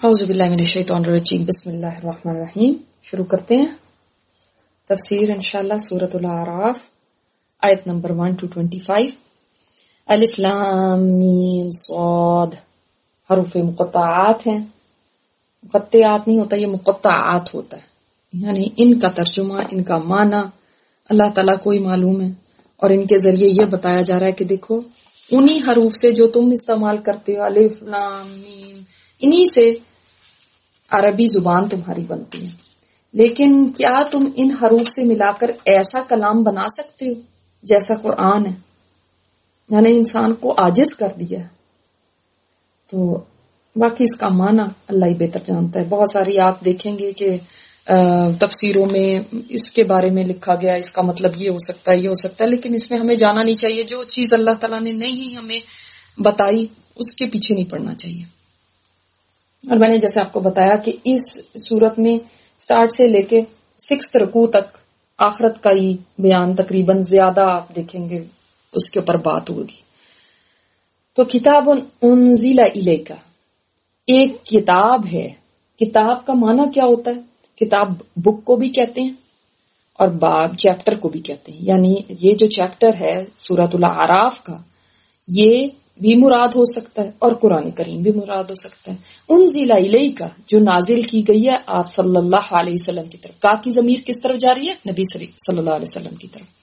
اعوذ باللہ من الشیطان الرجیم بسم اللہ الرحمن الرحیم. شروع کرتے ہیں تفسیر انشاءاللہ سورۃ الاعراف آیت نمبر 1 to 25. الف لام میم صاد حروف مقطعات ہیں. مقطعات نہیں ہوتا، یہ مقطعات ہوتا ہے، یعنی ان کا ترجمہ، ان کا معنی اللہ تعالیٰ کو ہی معلوم ہے، اور ان کے ذریعے یہ بتایا جا رہا ہے کہ دیکھو انہی حروف سے جو تم استعمال کرتے ہو، الف لام میم، انہی سے عربی زبان تمہاری بنتی ہے. لیکن کیا تم ان حروف سے ملا کر ایسا کلام بنا سکتے ہو جیسا قرآن ہے؟ یعنی انسان کو عاجز کر دیا ہے. تو باقی اس کا معنی اللہ ہی بہتر جانتا ہے. بہت ساری آپ دیکھیں گے کہ تفسیروں میں اس کے بارے میں لکھا گیا، اس کا مطلب یہ ہو سکتا ہے، یہ ہو سکتا ہے، لیکن اس میں ہمیں جانا نہیں چاہیے. جو چیز اللہ تعالیٰ نے نہیں ہمیں بتائی اس کے پیچھے نہیں پڑنا چاہیے. اور میں نے جیسے آپ کو بتایا کہ اس صورت میں سٹارٹ سے لے کے 6 رکوع تک آخرت کا ہی بیان تقریباً زیادہ آپ دیکھیں گے اس کے اوپر بات ہوگی. تو کتاب انزل الیک، ایک کتاب ہے. کتاب کا معنی کیا ہوتا ہے؟ کتاب بک کو بھی کہتے ہیں اور باب چیپٹر کو بھی کہتے ہیں. یعنی یہ جو چیپٹر ہے سورۃ الاعراف کا، یہ بھی مراد ہو سکتا ہے اور قرآن کریم بھی مراد ہو سکتا ہے. انزل الیک جو نازل کی گئی ہے آپ صلی اللہ علیہ وسلم کی طرف. کا کی ضمیر کس طرف جا رہی ہے؟ نبی صلی اللہ علیہ وسلم کی طرف،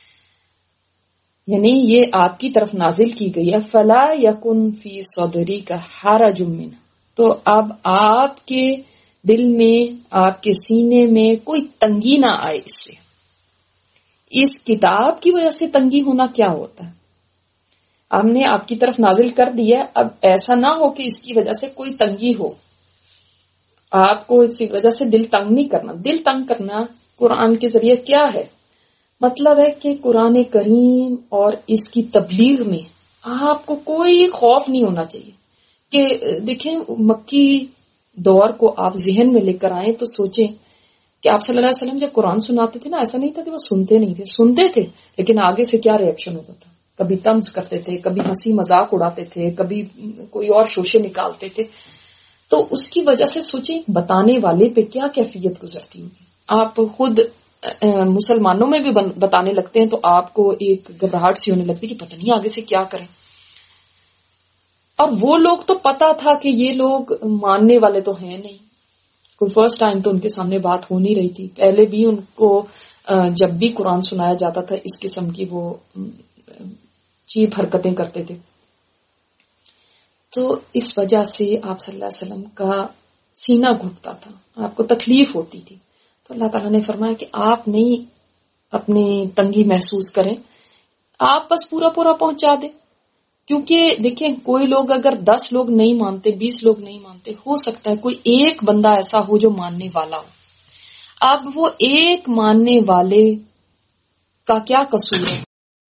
یعنی یہ آپ کی طرف نازل کی گئی ہے. فلا یکن فی صدرک حرج منہ، تو اب آپ کے دل میں، آپ کے سینے میں کوئی تنگی نہ آئے اس سے. اس کتاب کی وجہ سے تنگی ہونا کیا ہوتا ہے؟ ہم نے آپ کی طرف نازل کر دیا، اب ایسا نہ ہو کہ اس کی وجہ سے کوئی تنگی ہو. آپ کو اس وجہ سے دل تنگ نہیں کرنا. دل تنگ کرنا قرآن کے ذریعے کیا ہے؟ مطلب ہے کہ قرآن کریم اور اس کی تبلیغ میں آپ کو کوئی خوف نہیں ہونا چاہیے. کہ دیکھیں مکی دور کو آپ ذہن میں لے کر آئیں تو سوچیں کہ آپ صلی اللہ علیہ وسلم جب قرآن سناتے تھے نا، ایسا نہیں تھا کہ وہ سنتے نہیں تھے، سنتے تھے، لیکن آگے سے کیا ری ایکشن ہوتا تھا. کبھی طنز کرتے تھے، کبھی ہنسی مذاق اڑاتے تھے، کبھی کوئی اور شوشے نکالتے تھے. تو اس کی وجہ سے سوچیں بتانے والے پہ کیا کیفیت گزرتی ہوگی. آپ خود مسلمانوں میں بھی بتانے لگتے ہیں تو آپ کو ایک گھبراہٹ سی ہونے لگتی کہ پتہ نہیں آگے سے کیا کریں. اور وہ لوگ تو پتا تھا کہ یہ لوگ ماننے والے تو ہیں نہیں. کوئی فرسٹ ٹائم تو ان کے سامنے بات ہو نہیں رہی تھی. پہلے بھی ان کو جب بھی قرآن سنایا جاتا تھا اس قسم کی وہ چیپ حرکتیں کرتے تھے. تو اس وجہ سے آپ صلی اللہ علیہ وسلم کا سینہ گھٹتا تھا، آپ کو تکلیف ہوتی تھی. تو اللہ تعالیٰ نے فرمایا کہ آپ نہیں اپنی تنگی محسوس کریں، آپ بس پورا پورا پہنچا دیں. کیونکہ دیکھیں کوئی لوگ اگر 10 لوگ نہیں مانتے، 20 لوگ نہیں مانتے، ہو سکتا ہے کوئی ایک بندہ ایسا ہو جو ماننے والا ہو. اب وہ ایک ماننے والے کا کیا قصور ہے؟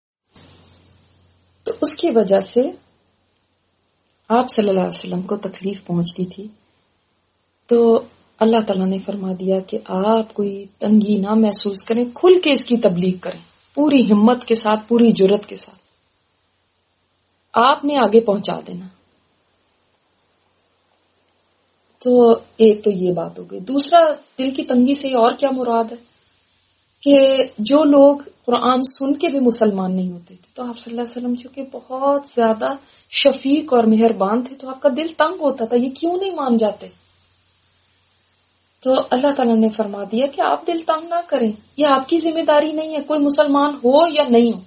تو اس کی وجہ سے آپ صلی اللہ علیہ وسلم کو تکلیف پہنچتی تھی. تو اللہ تعالیٰ نے فرما دیا کہ آپ کوئی تنگی نہ محسوس کریں، کھل کے اس کی تبلیغ کریں، پوری ہمت کے ساتھ، پوری جرت کے ساتھ. آپ نے آگے پہنچا دینا. تو ایک تو یہ بات ہو گئی. دوسرا، دل کی تنگی سے اور کیا مراد ہے کہ جو لوگ قرآن سن کے بھی مسلمان نہیں ہوتے تھے، تو آپ صلی اللہ علیہ وسلم چونکہ بہت زیادہ شفیق اور مہربان تھے تو آپ کا دل تنگ ہوتا تھا، یہ کیوں نہیں مان جاتے. تو اللہ تعالیٰ نے فرما دیا کہ آپ دل تنگ نہ کریں، یہ آپ کی ذمہ داری نہیں ہے، کوئی مسلمان ہو یا نہیں ہو.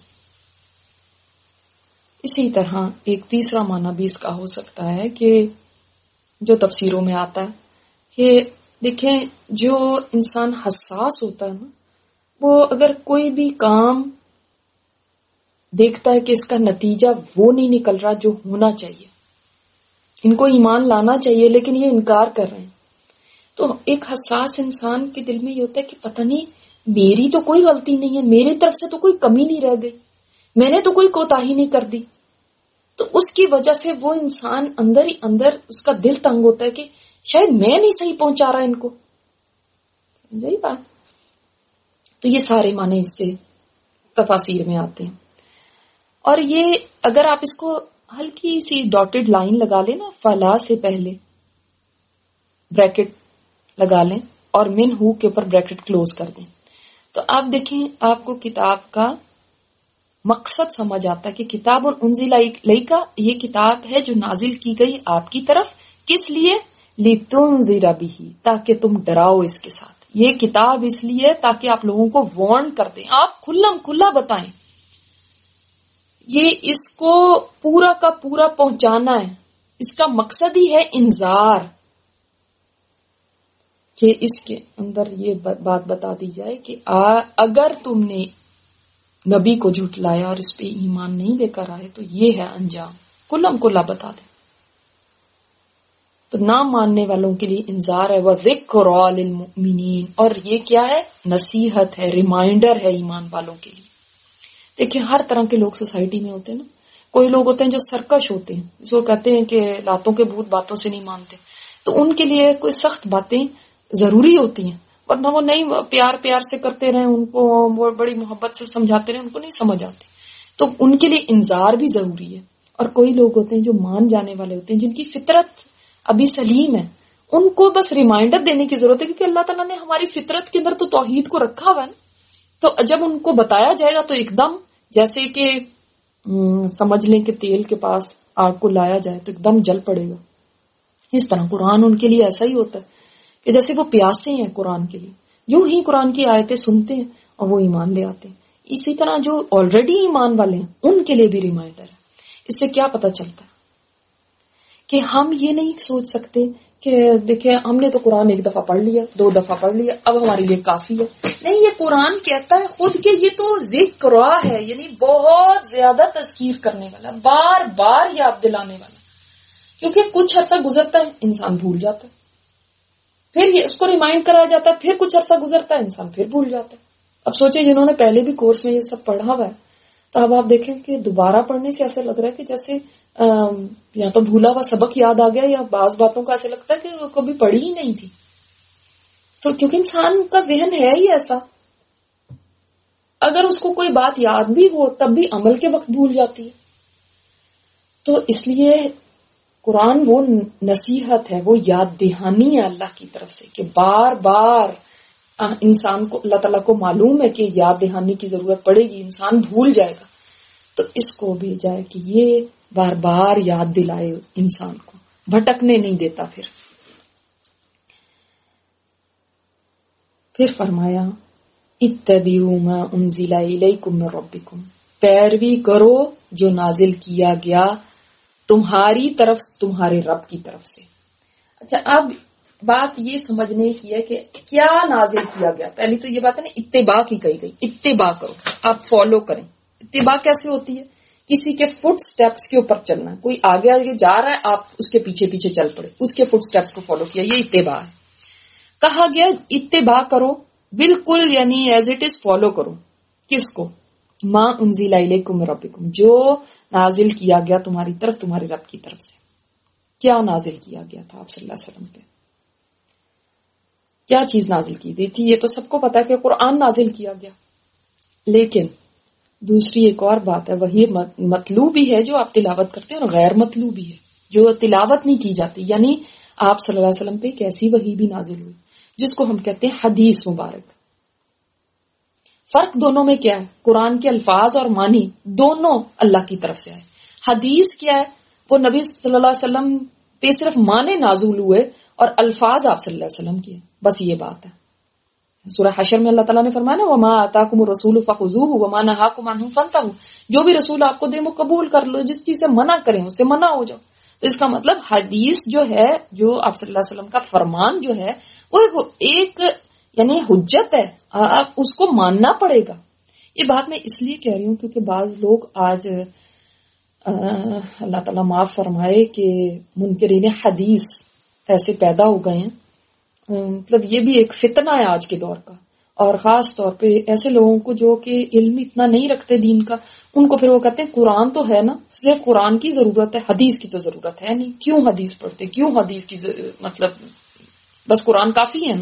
اسی طرح ایک تیسرا معنی بھی اس کا ہو سکتا ہے کہ جو تفسیروں میں آتا ہے کہ دیکھیں جو انسان حساس ہوتا ہے نا، وہ اگر کوئی بھی کام دیکھتا ہے کہ اس کا نتیجہ وہ نہیں نکل رہا جو ہونا چاہیے، ان کو ایمان لانا چاہیے لیکن یہ انکار کر رہے ہیں، تو ایک حساس انسان کے دل میں یہ ہوتا ہے کہ پتہ نہیں میری تو کوئی غلطی نہیں ہے، میری طرف سے تو کوئی کمی نہیں رہ گئی، میں نے تو کوئی کوتاہی نہیں کر دی. تو اس کی وجہ سے وہ انسان اندر ہی اندر اس کا دل تنگ ہوتا ہے کہ شاید میں نہیں صحیح پہنچا رہا ان کو. سمجھائی بات؟ تو یہ سارے معنی اس سے تفاسیر میں آتے ہیں. اور یہ اگر آپ اس کو ہلکی سی ڈاٹڈ لائن لگا لیں نا فلا سے پہلے، بریکٹ لگا لیں اور من ہو کے اوپر بریکٹ کلوز کر دیں. تو آپ دیکھیں آپ کو کتاب کا مقصد سمجھ آتا ہے کہ کتاب انزل الیک، یہ کتاب ہے جو نازل کی گئی آپ کی طرف. کس لیے؟ لتنذر بہ، تاکہ تم ڈراؤ اس کے ساتھ. یہ کتاب اس لیے تاکہ آپ لوگوں کو وارن کر دیں، آپ کھلا بتائیں. یہ اس کو پورا کا پورا پہنچانا ہے. اس کا مقصد ہی ہے انذار، کہ اس کے اندر یہ بات بتا دی جائے کہ اگر تم نے نبی کو جھٹلایا اور اس پہ ایمان نہیں لے کر آئے تو یہ ہے انجام. کھلا بتا دیں. تو نہ ماننے والوں کے لیے انذار ہے. وَذِكْرَىٰ لِلْمُؤْمِنِينَ، اور یہ کیا ہے؟ نصیحت ہے، ریمائنڈر ہے ایمان والوں کے لیے. دیکھیں ہر طرح کے لوگ سوسائٹی میں ہوتے ہیں نا. کوئی لوگ ہوتے ہیں جو سرکش ہوتے ہیں، جس کو کہتے ہیں کہ لاتوں کے بھوت باتوں سے نہیں مانتے. تو ان کے لیے کوئی سخت باتیں ضروری ہوتی ہیں، ورنہ وہ نہیں پیار سے کرتے رہیں، ان کو وہ بڑی محبت سے سمجھاتے رہیں، ان کو نہیں سمجھ آتی. تو ان کے لیے انذار بھی ضروری ہے. اور کوئی لوگ ہوتے ہیں جو مان جانے والے ہوتے ہیں، جن کی فطرت ابھی سلیم ہے، ان کو بس ریمائنڈر دینے کی ضرورت ہے، کیونکہ اللہ تعالیٰ نے ہماری فطرت کے اندر تو توحید کو رکھا ہوا ہے نا. تو جب ان کو بتایا جائے گا تو ایک دم جیسے کہ سمجھ لیں کہ تیل کے پاس آگ کو لایا جائے تو ایک دم جل پڑے گا. اس طرح قرآن ان کے لیے ایسا ہی ہوتا ہے کہ جیسے وہ پیاسے ہیں قرآن کے لیے، جو ہی قرآن کی آیتیں سنتے ہیں اور وہ ایمان لے آتے ہیں. اسی طرح جو آلریڈی ایمان والے ہیں ان کے لیے بھی ریمائنڈر ہے. اس سے کیا پتہ چلتا ہے کہ ہم یہ نہیں سوچ سکتے کہ دیکھیں ہم نے تو قرآن ایک دفعہ پڑھ لیا، 2 دفعہ پڑھ لیا، اب ہمارے لیے کافی ہے. نہیں، یہ قرآن کہتا ہے خود کہ یہ تو ذکر ہے، یعنی بہت زیادہ تذکیر کرنے والا، بار بار یاد دلانے والا. کیونکہ کچھ عرصہ گزرتا ہے انسان بھول جاتا ہے، پھر یہ اس کو ریمائنڈ کرایا جاتا ہے، پھر کچھ عرصہ گزرتا ہے انسان پھر بھول جاتا ہے. اب سوچیں جنہوں نے پہلے بھی کورس میں یہ سب پڑھا ہوا ہے، تو اب آپ دیکھیں کہ دوبارہ پڑھنے سے ایسا لگ رہا ہے کہ جیسے یا تو بھولا ہوا سبق یاد آ گیا، یا بعض باتوں کا ایسا لگتا ہے کہ وہ کبھی پڑھی ہی نہیں تھی. تو کیونکہ انسان کا ذہن ہے ہی ایسا، اگر اس کو کوئی بات یاد بھی ہو تب بھی عمل کے وقت بھول جاتی ہے. تو اس لیے قرآن وہ نصیحت ہے، وہ یاد دہانی ہے اللہ کی طرف سے کہ بار بار انسان کو، اللہ تعالیٰ کو معلوم ہے کہ یاد دہانی کی ضرورت پڑے گی، انسان بھول جائے گا. تو اس کو بھیجا ہے کہ یہ بار بار یاد دلائے انسان کو، بھٹکنے نہیں دیتا. پھر فرمایا اتبعوا ما انزل الیکم من ربکم، پیروی کرو جو نازل کیا گیا تمہاری طرف، تمہارے رب کی طرف سے. اچھا، اب بات یہ سمجھنے کی ہے کہ کیا نازل کیا گیا. پہلی تو یہ بات ہے نا، اتباع کی کہی گئی، اتباع کرو، آپ فالو کریں. اتباع کیسے ہوتی ہے؟ کسی کے فٹ سٹیپس کے اوپر چلنا. کوئی آگے آگے جا رہا ہے، آپ اس کے پیچھے پیچھے چل پڑے، اس کے فٹ سٹیپس کو فالو کیا، یہ اتباع ہے. کہا گیا اتباع کرو بالکل، یعنی ایز اٹ از فالو کرو. کس کو؟ ما انزل الیکم من ربکم، جو نازل کیا گیا تمہاری طرف، تمہارے رب کی طرف سے. کیا نازل کیا گیا تھا آپ صلی اللہ علیہ وسلم پہ؟ کیا چیز نازل کی گئی تھی؟ یہ تو سب کو پتا ہے کہ قرآن نازل کیا گیا. لیکن دوسری ایک اور بات ہے، وہی مطلوبی ہے جو آپ تلاوت کرتے ہیں، اور غیر مطلوبی ہے جو تلاوت نہیں کی جاتی. یعنی آپ صلی اللہ علیہ وسلم پہ ایک ایسی وحی بھی نازل ہوئی جس کو ہم کہتے ہیں حدیث مبارک. فرق دونوں میں کیا ہے؟ قرآن کے الفاظ اور معنی دونوں اللہ کی طرف سے آئے. حدیث کیا ہے؟ وہ نبی صلی اللہ علیہ وسلم پہ صرف معنی نازل ہوئے اور الفاظ آپ صلی اللہ علیہ وسلم کیے، بس یہ بات ہے. سورہ حشر میں اللہ تعالیٰ نے فرمایا نا، وما آتاکم الرسول فخذوہ وما نہاکم عنہ فانتہوا، جو بھی رسول آپ کو دے وہ قبول کر لو، جس چیز سے منع کریں اس سے منع ہو جاؤ. تو اس کا مطلب حدیث جو ہے، جو آپ صلی اللہ علیہ وسلم کا فرمان جو ہے، وہ ایک یعنی حجت ہے، آپ اس کو ماننا پڑے گا. یہ بات میں اس لیے کہہ رہی ہوں کیونکہ بعض لوگ آج اللہ تعالیٰ معاف فرمائے کہ منکرین حدیث ایسے پیدا ہو گئے ہیں. مطلب یہ بھی ایک فتنہ ہے آج کے دور کا، اور خاص طور پہ ایسے لوگوں کو جو کہ علم اتنا نہیں رکھتے دین کا، ان کو پھر وہ کہتے ہیں قرآن تو ہے نا، صرف قرآن کی ضرورت ہے، حدیث کی تو ضرورت ہے نہیں. کیوں حدیث پڑھتے؟ کیوں حدیث کی مطلب بس قرآن کافی ہے نا.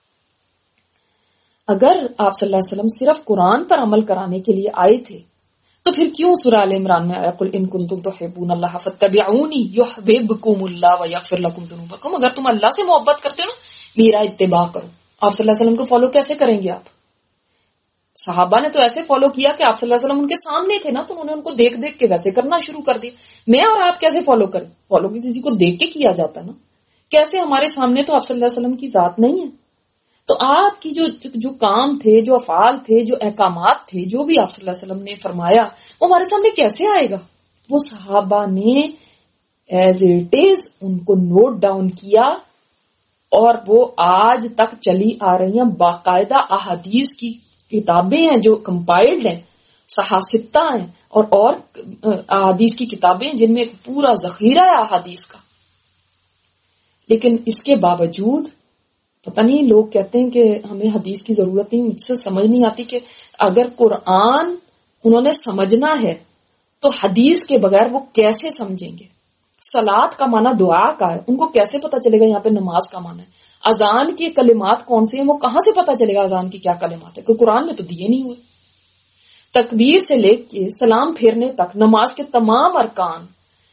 اگر آپ صلی اللہ علیہ وسلم صرف قرآن پر عمل کرانے کے لیے آئے تھے تو پھر کیوں سورہ آل عمران میں آیا قل ان کنتم تحبون اللہ فاتبعونی یحببکم اللہ ویغفر لکم ذنوبکم، اگر تم اللہ سے محبت کرتے ہو نا میرا اتباع کرو. آپ صلی اللہ علیہ وسلم کو فالو کیسے کریں گے آپ؟ صحابہ نے تو ایسے فالو کیا کہ آپ صلی اللہ علیہ وسلم ان کے سامنے تھے نا، تو انہوں نے ان کو دیکھ دیکھ کے ویسے کرنا شروع کر دیا. میں اور آپ کیسے فالو کریں؟ فالو کسی کو دیکھ کے کیا جاتا نا. کیسے ہمارے سامنے تو آپ صلی اللہ علیہ وسلم کی ذات نہیں ہے، تو آپ کی جو کام تھے، جو افعال تھے، جو احکامات تھے، جو بھی آپ صلی اللہ علیہ وسلم نے فرمایا وہ ہمارے سامنے کیسے آئے گا؟ وہ صحابہ نے ایز اٹ از ان کو نوٹ ڈاؤن کیا، اور وہ آج تک چلی آ رہی ہیں. باقاعدہ احادیث کی کتابیں ہیں جو کمپائلڈ ہیں، صحاستہ ہیں، اور احادیث کی کتابیں جن میں ایک پورا ذخیرہ ہے احادیث کا. لیکن اس کے باوجود پتہ نہیں لوگ کہتے ہیں کہ ہمیں حدیث کی ضرورت نہیں. مجھ سے سمجھ نہیں آتی کہ اگر قرآن انہوں نے سمجھنا ہے تو حدیث کے بغیر وہ کیسے سمجھیں گے؟ صلاۃ کا معنی دعا کا ہے، ان کو کیسے پتا چلے گا یہاں پہ نماز کا معنی ہے؟ اذان کے کلمات کون سے ہیں وہ کہاں سے پتا چلے گا اذان کی کیا کلمات ہے؟ کہ قرآن میں تو دیے نہیں ہوئے. تکبیر سے لے کے سلام پھیرنے تک نماز کے تمام ارکان،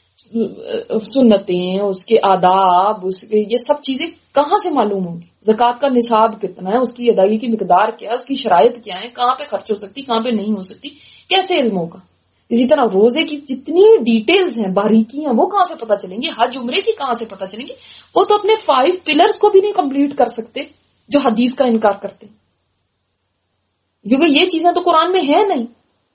سنتیں، اس کے آداب، یہ سب چیزیں کہاں سے معلوم ہوں گی؟ زکوٰۃ کا نصاب کتنا ہے، اس کی ادائیگی کی مقدار کیا ہے، اس کی شرائط کیا ہے، کہاں پہ خرچ ہو سکتی، کہاں پہ نہیں ہو سکتی، کیسے علم ہوگا؟ اسی طرح روزے کی جتنی ڈیٹیلز ہیں، باریکیاں، وہ کہاں سے پتا چلیں گی؟ حج عمرے کی کہاں سے پتا چلیں گی؟ وہ تو اپنے 5 پلرز کو بھی نہیں کمپلیٹ کر سکتے جو حدیث کا انکار کرتے، کیونکہ یہ چیزیں تو قرآن میں ہے نہیں.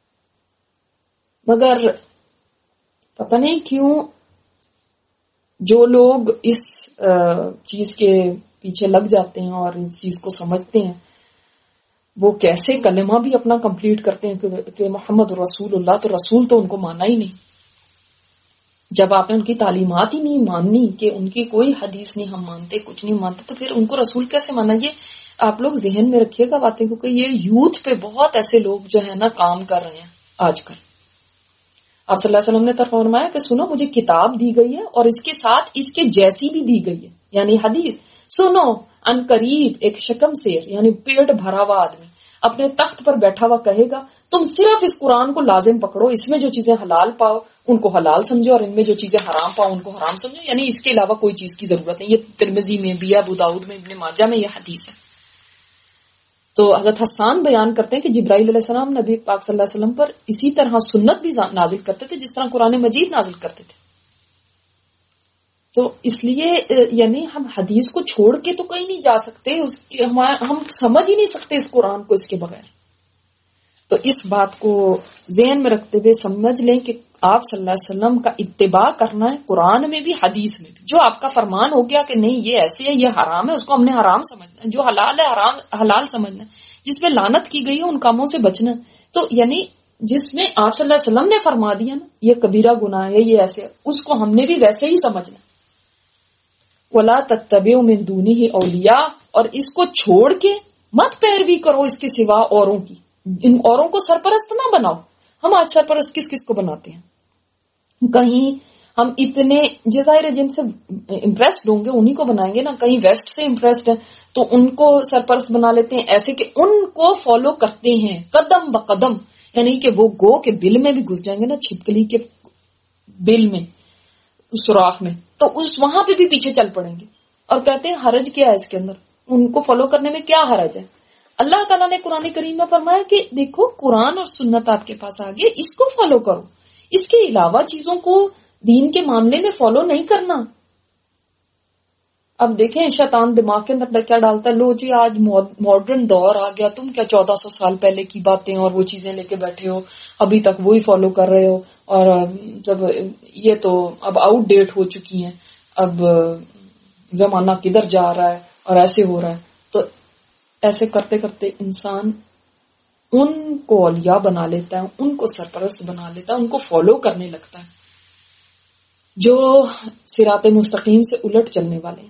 مگر پتہ نہیں کیوں جو لوگ اس چیز کے پیچھے لگ جاتے ہیں اور اس چیز کو سمجھتے ہیں، وہ کیسے کلمہ بھی اپنا کمپلیٹ کرتے ہیں کہ محمد رسول اللہ، تو رسول تو ان کو ماننا ہی نہیں. جب آپ نے ان کی تعلیمات ہی نہیں ماننی کہ ان کی کوئی حدیث نہیں ہم مانتے، کچھ نہیں مانتے، تو پھر ان کو رسول کیسے مانا؟ یہ آپ لوگ ذہن میں رکھیے گا باتیں، کیونکہ یہ یوتھ پہ بہت ایسے لوگ جو ہے نا کام کر رہے ہیں آج کل. آپ صلی اللہ علیہ وسلم نے تو فرمایا کہ سنو مجھے کتاب دی گئی ہے اور اس کے ساتھ اس کے جیسی بھی دی گئی ہے، یعنی حدیث. سنو ان قریب ایک شکم سیر، یعنی پیٹ بھرا ہوا آدمی اپنے تخت پر بیٹھا ہوا کہے گا تم صرف اس قرآن کو لازم پکڑو، اس میں جو چیزیں حلال پاؤ ان کو حلال سمجھو اور ان میں جو چیزیں حرام پاؤ ان کو حرام سمجھو، یعنی اس کے علاوہ کوئی چیز کی ضرورت نہیں. یہ ترمذی میں بھی ہے، ابو داؤد میں، ابن ماجہ میں یہ حدیث ہے. تو حضرت حسان بیان کرتے ہیں کہ جبرائیل علیہ السلام نبی پاک صلی اللہ علیہ وسلم پر اسی طرح سنت بھی نازل کرتے تھے جس طرح قرآن مجید نازل کرتے تھے. تو اس لیے یعنی ہم حدیث کو چھوڑ کے تو کہیں نہیں جا سکتے، ہم سمجھ ہی نہیں سکتے اس قرآن کو اس کے بغیر. تو اس بات کو ذہن میں رکھتے ہوئے سمجھ لیں کہ آپ صلی اللہ علیہ وسلم کا اتباع کرنا ہے، قرآن میں بھی حدیث میں بھی. جو آپ کا فرمان ہو گیا کہ نہیں یہ ایسے ہے، یہ حرام ہے، اس کو ہم نے حرام سمجھنا ہے. جو حلال ہے حرام حلال سمجھنا ہے. جس میں لعنت کی گئی ہے ان کاموں سے بچنا ہے. تو یعنی جس میں آپ صلی اللہ علیہ وسلم نے فرما دیا نا یہ کبیرہ گناہ ہے، یہ ایسے ہے، اس کو ہم نے بھی ویسے ہی سمجھنا. وَلَا تَتَّبِعُوا مِن دُونِهِ أَوْلِيَاءَ، اور اس کو چھوڑ کے مت پیروی کرو اس کے سوا اوروں کی. ان اوروں کو سرپرست نہ بناؤ. ہم آج سرپرست کس کس کو بناتے ہیں؟ کہیں ہم اتنے ظاہر جن سے امپریسڈ ہوں گے انہی کو بنائیں گے نا. کہیں ویسٹ سے امپریسڈ ہیں تو ان کو سرپرست بنا لیتے ہیں، ایسے کہ ان کو فالو کرتے ہیں قدم بقدم. یعنی کہ وہ گو کے بل میں بھی گھس جائیں گے نا، چھپکلی کے بل میں، اس سوراخ میں، تو اس وہاں پہ بھی پیچھے چل پڑیں گے اور کہتے ہیں حرج کیا ہے اس کے اندر، ان کو فالو کرنے میں کیا حرج ہے. اللہ تعالیٰ نے قرآن کریم میں فرمایا کہ دیکھو قرآن اور سنت آپ کے پاس آ گئی، اس کو فالو کرو، اس کے علاوہ چیزوں کو دین کے معاملے میں فالو نہیں کرنا. اب دیکھیں شیطان دماغ کے اندر کیا ڈالتا ہے، لو جی آج ماڈرن دور آ گیا، تم کیا 1400 سال پہلے کی باتیں اور وہ چیزیں لے کے بیٹھے ہو، ابھی تک وہی فالو کر رہے ہو، اور جب یہ تو اب آؤٹ ڈیٹ ہو چکی ہیں، اب زمانہ کدھر جا رہا ہے اور ایسے ہو رہا ہے. تو ایسے کرتے کرتے انسان ان کو اولیاء بنا لیتا ہے، ان کو سرپرست بنا لیتا ہے، ان کو فالو کرنے لگتا ہے جو صراط مستقیم سے الٹ چلنے والے ہیں.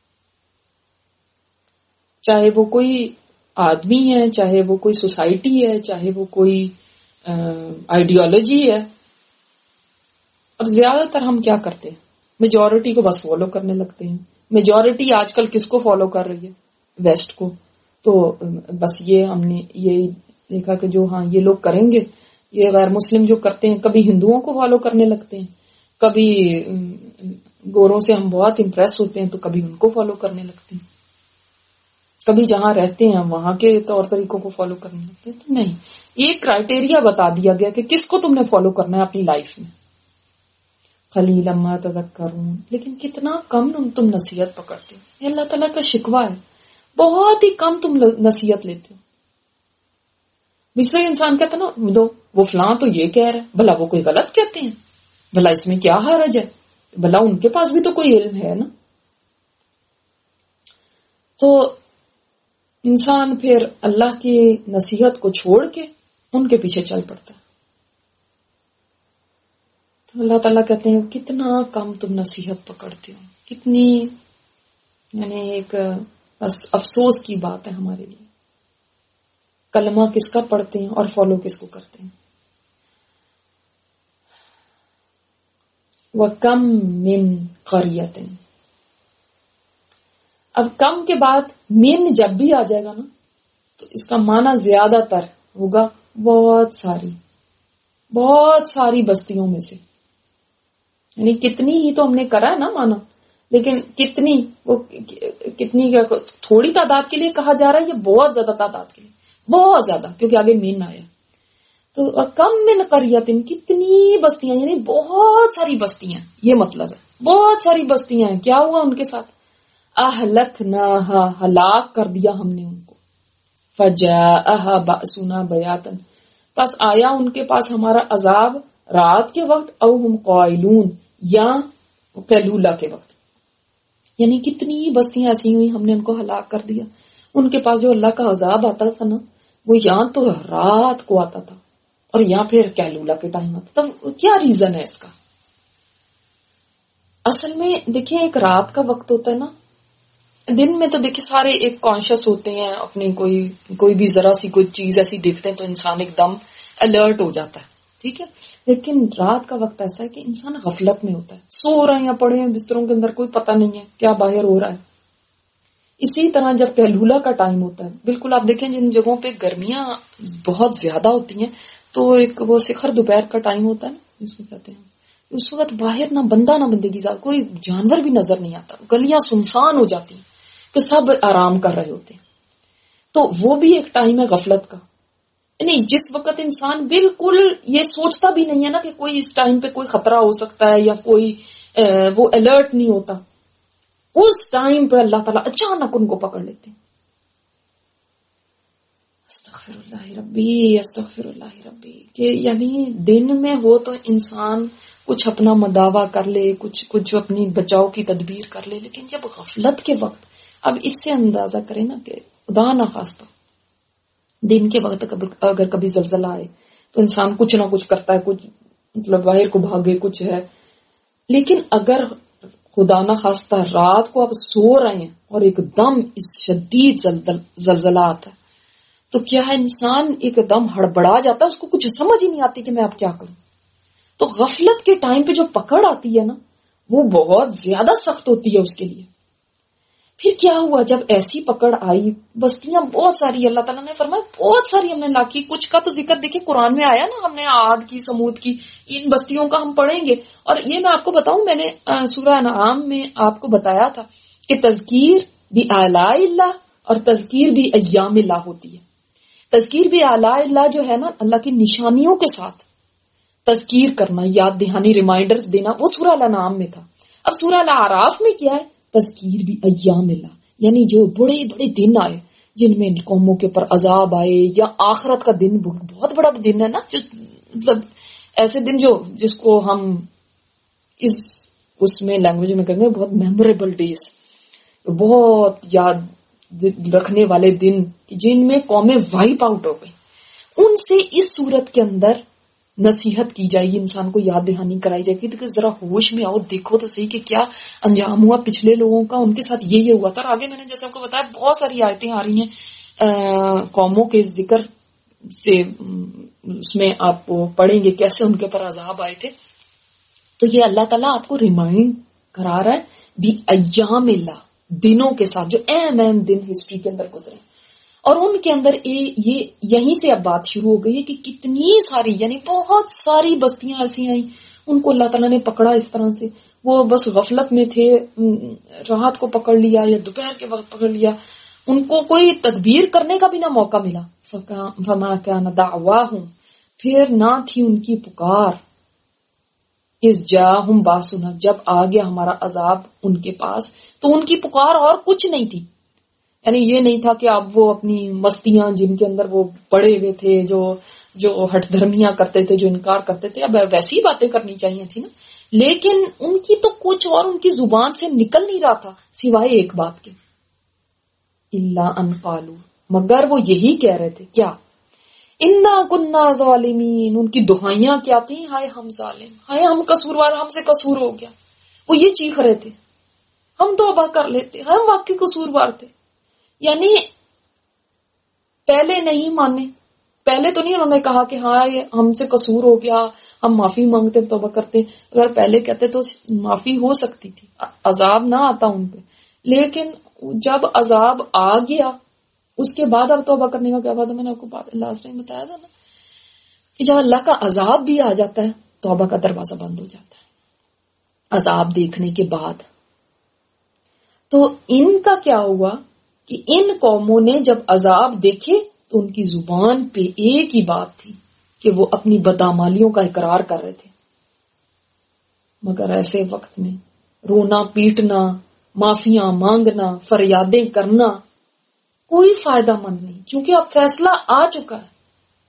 چاہے وہ کوئی آدمی ہے، چاہے وہ کوئی سوسائٹی ہے، چاہے وہ کوئی آئیڈیالوجی ہے. اور زیادہ تر ہم کیا کرتے ہیں، میجورٹی کو بس فالو کرنے لگتے ہیں. میجورٹی آج کل کس کو فالو کر رہی ہے؟ ویسٹ کو. تو بس یہ ہم نے یہ دیکھا کہ جو ہاں یہ لوگ کریں گے یہ غیر مسلم جو کرتے ہیں، کبھی ہندوؤں کو فالو کرنے لگتے ہیں، کبھی گوروں سے ہم بہت امپریس ہوتے ہیں تو کبھی ان کو فالو کرنے لگتے ہیں، کبھی جہاں رہتے ہیں وہاں کے طور طریقوں کو فالو کرنے لگتے ہیں. تو نہیں، یہ کرائٹیریا بتا دیا گیا کہ کس کو تم نے فالو کرنا ہے اپنی لائف میں. قلیلا ما تذکرون، لیکن کتنا کم تم نصیحت پکڑتے ہو. یہ اللہ تعالیٰ کا شکوہ ہے، بہت ہی کم تم نصیحت لیتے ہو. دوسرے انسان کہتا نا دو وہ فلاں تو یہ کہہ رہا ہے، بھلا وہ کوئی غلط کہتے ہیں، بھلا اس میں کیا حرج ہے، بھلا ان کے پاس بھی تو کوئی علم ہے نا. تو انسان پھر اللہ کی نصیحت کو چھوڑ کے ان کے پیچھے چل پڑتا ہے. تو اللہ تعالیٰ کہتے ہیں کتنا کم تم نصیحت پکڑتے ہو. کتنی یعنی ایک افسوس کی بات ہے ہمارے لیے. کلمہ کس کا پڑھتے ہیں اور فالو کس کو کرتے ہیں. وَكَمْ مِنْ قَرْيَةٍ، اب کم کے بعد من جب بھی آ جائے گا نا تو اس کا معنی زیادہ تر ہوگا بہت ساری بستیوں میں سے. یعنی کتنی ہی تو ہم نے کرا ہے نا معنی، لیکن کتنی تھوڑی تعداد کے لیے کہا جا رہا ہے، یہ بہت زیادہ تعداد کے لیے، بہت زیادہ، کیونکہ آگے مین آیا. تو کم من قریۃ، کتنی بستیاں، یعنی بہت ساری بستیاں، یہ مطلب ہے بہت ساری بستیاں ہیں. کیا ہوا ان کے ساتھ؟ اہلکناہا، ہلاک کر دیا ہم نے ان کو. فجاءہا بأسنا بیاتن، پس آیا ان کے پاس ہمارا عذاب رات کے وقت، او ہم قائلون، یا قیلولہ کے وقت. یعنی کتنی بستیاں ایسی ہوئی ہم نے ان کو ہلاک کر دیا. ان کے پاس جو اللہ کا عذاب آتا تھا نا، وہ یا تو رات کو آتا تھا اور یا پھر قیلولہ کے ٹائم آتا تھا. تو کیا ریزن ہے اس کا؟ اصل میں دیکھیں، ایک رات کا وقت ہوتا ہے نا، دن میں تو دیکھیں سارے ایک کانشیس ہوتے ہیں، اپنی کوئی بھی ذرا سی کوئی چیز ایسی دیکھتے ہیں تو انسان ایک دم الرٹ ہو جاتا ہے، ٹھیک ہے. لیکن رات کا وقت ایسا ہے کہ انسان غفلت میں ہوتا ہے، سو رہے ہیں یا پڑے ہیں بستروں کے اندر، کوئی پتہ نہیں ہے کیا باہر ہو رہا ہے. اسی طرح جب قیلولہ کا ٹائم ہوتا ہے، بالکل آپ دیکھیں جن جگہوں پہ گرمیاں بہت زیادہ ہوتی ہیں تو ایک وہ سحر دوپہر کا ٹائم ہوتا ہے نا، جس کو کہتے ہیں، اس وقت باہر نہ بندہ نہ بندے کی ذات، کوئی جانور بھی نظر نہیں آتا، گلیاں سنسان ہو جاتی ہیں کہ سب آرام کر رہے ہوتے ہیں. تو وہ بھی ایک ٹائم ہے غفلت کا. نہیں، جس وقت انسان بالکل یہ سوچتا بھی نہیں ہے نا کہ کوئی اس ٹائم پہ کوئی خطرہ ہو سکتا ہے یا کوئی وہ الرٹ نہیں ہوتا، اس ٹائم پہ اللہ تعالیٰ اچانک ان کو پکڑ لیتے ہیں. استغفر اللہ ربی، استغفر اللہ ربی. کہ یعنی دن میں ہو تو انسان کچھ اپنا مداوع کر لے، کچھ اپنی بچاؤ کی تدبیر کر لے، لیکن جب غفلت کے وقت، اب اس سے اندازہ کریں نا کہ خدا نہ خواستہ دن کے وقت اگر کبھی زلزلہ آئے تو انسان کچھ نہ کچھ کرتا ہے، کچھ مطلب باہر کو بھاگے، کچھ ہے. لیکن اگر خدا نہ خواستہ رات کو آپ سو رہے ہیں اور ایک دم اس شدید زلزلہ آتا ہے تو کیا ہے، انسان ایک دم ہڑبڑا جاتا ہے، اس کو کچھ سمجھ ہی نہیں آتی کہ میں اب کیا کروں. تو غفلت کے ٹائم پہ جو پکڑ آتی ہے نا، وہ بہت زیادہ سخت ہوتی ہے اس کے لیے. پھر کیا ہوا جب ایسی پکڑ آئی، بستیاں بہت ساری، اللہ تعالیٰ نے فرمایا بہت ساری ہم نے لا کی. کچھ کا تو ذکر دیکھیں قرآن میں آیا نا، ہم نے عاد کی، سمود کی، ان بستیوں کا ہم پڑھیں گے. اور یہ میں آپ کو بتاؤں، میں نے سورہ انعام میں آپ کو بتایا تھا کہ تذکیر بھی آلاء اللہ اور تذکیر بھی ایام اللہ ہوتی ہے. تذکیر بھی آلاء اللہ جو ہے نا، اللہ کی نشانیوں کے ساتھ تذکیر کرنا، یاد دہانی، ریمائنڈرز دینا، وہ سورہ الانعام میں تھا. اب سورہ الاعراف میں کیا ہے؟ تذکیر بھی ایام اللہ، یعنی جو بڑے بڑے دن آئے جن میں قوموں کے اوپر عذاب آئے، یا آخرت کا دن بہت بڑا دن ہے نا، جو مطلب ایسے دن جو جس کو ہم اس میں لینگویج میں کہیں گے بہت میموریبل ڈیز، بہت یاد رکھنے والے دن جن میں قومیں وائپ آؤٹ ہو گئی. ان سے اس صورت کے اندر نصیحت کی جائے گی، انسان کو یاد دہانی کرائی جائے گی کہ ذرا ہوش میں آؤ، دیکھو تو صحیح کہ کیا انجام ہوا پچھلے لوگوں کا، ان کے ساتھ یہ ہوا تھا. اور آگے میں نے جیسے آپ کو بتایا بہت ساری آیتیں آ رہی ہیں قوموں کے ذکر سے، اس میں آپ پڑھیں گے کیسے ان کے اوپر عذاب آئے تھے. تو یہ اللہ تعالیٰ آپ کو ریمائنڈ کرا رہا ہے بھی ایام اللہ، دنوں کے ساتھ جو اہم دن ہسٹری کے اندر گزرے. اور ان کے اندر یہ یہیں سے اب بات شروع ہو گئی ہے کہ کتنی ساری یعنی بہت ساری بستیاں ایسی آئیں، ان کو اللہ تعالیٰ نے پکڑا اس طرح سے، وہ بس غفلت میں تھے، رات کو پکڑ لیا یا دوپہر کے وقت پکڑ لیا، ان کو کوئی تدبیر کرنے کا بھی نہ موقع ملا. فما كان دعواهم، پھر نہ تھی ان کی پکار، اذ جاءهم باسنا، جب آ گیا ہمارا عذاب ان کے پاس، تو ان کی پکار اور کچھ نہیں تھی. یعنی یہ نہیں تھا کہ اب وہ اپنی مستیاں جن کے اندر وہ پڑے ہوئے تھے، جو ہٹ دھرمیاں کرتے تھے، جو انکار کرتے تھے، اب ویسی باتیں کرنی چاہیے تھی نا. لیکن ان کی تو کچھ اور ان کی زبان سے نکل نہیں رہا تھا سوائے ایک بات کے، الا ان قالوا، مگر وہ یہی کہہ رہے تھے، کیا؟ انا کنا ظالمین، ان کی دہائیاں کیا تھیں؟ ہائے ہم ظالم، ہائے ہم قصوروار، ہم سے قصور ہو گیا. وہ یہ چیخ رہے تھے، ہم توبہ کر لیتے، ہم واقعی قصوروار تھے. یعنی پہلے نہیں مانے، پہلے تو نہیں انہوں نے کہا کہ ہاں یہ ہم سے قصور ہو گیا، ہم معافی مانگتے توبہ کرتے. اگر پہلے کہتے تو معافی ہو سکتی تھی، عذاب نہ آتا ان پہ. لیکن جب عذاب آ گیا اس کے بعد اب توبہ کرنے کا کیا بات ہے؟ میں نے آپ کو لاسٹ ٹائم بتایا تھا نا کہ جب اللہ کا عذاب بھی آ جاتا ہے توبہ کا دروازہ بند ہو جاتا ہے عذاب دیکھنے کے بعد. تو ان کا کیا ہوا کہ ان قوموں نے جب عذاب دیکھے تو ان کی زبان پہ ایک ہی بات تھی کہ وہ اپنی بدعمالیوں کا اقرار کر رہے تھے. مگر ایسے وقت میں رونا پیٹنا، معافیاں مانگنا، فریادیں کرنا کوئی فائدہ مند نہیں، کیونکہ اب فیصلہ آ چکا ہے.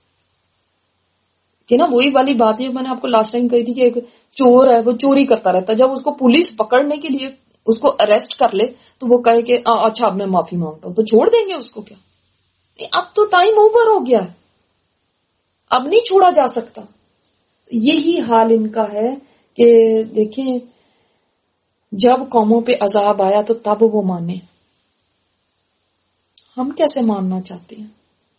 کہ نا وہی والی بات ہے میں نے آپ کو لاسٹ ٹائم کہی تھی کہ ایک چور ہے، وہ چوری کرتا رہتا ہے، جب اس کو پولیس پکڑنے کے لیے اس کو اریسٹ کر لے تو وہ کہے کہ اچھا اب میں معافی مانگتا ہوں، تو چھوڑ دیں گے اس کو؟ کیا اب تو ٹائم اوور ہو گیا ہے، اب نہیں چھوڑا جا سکتا. یہی حال ان کا ہے کہ دیکھیں جب قوموں پہ عذاب آیا تو تب وہ مانے. ہم کیسے ماننا چاہتے ہیں؟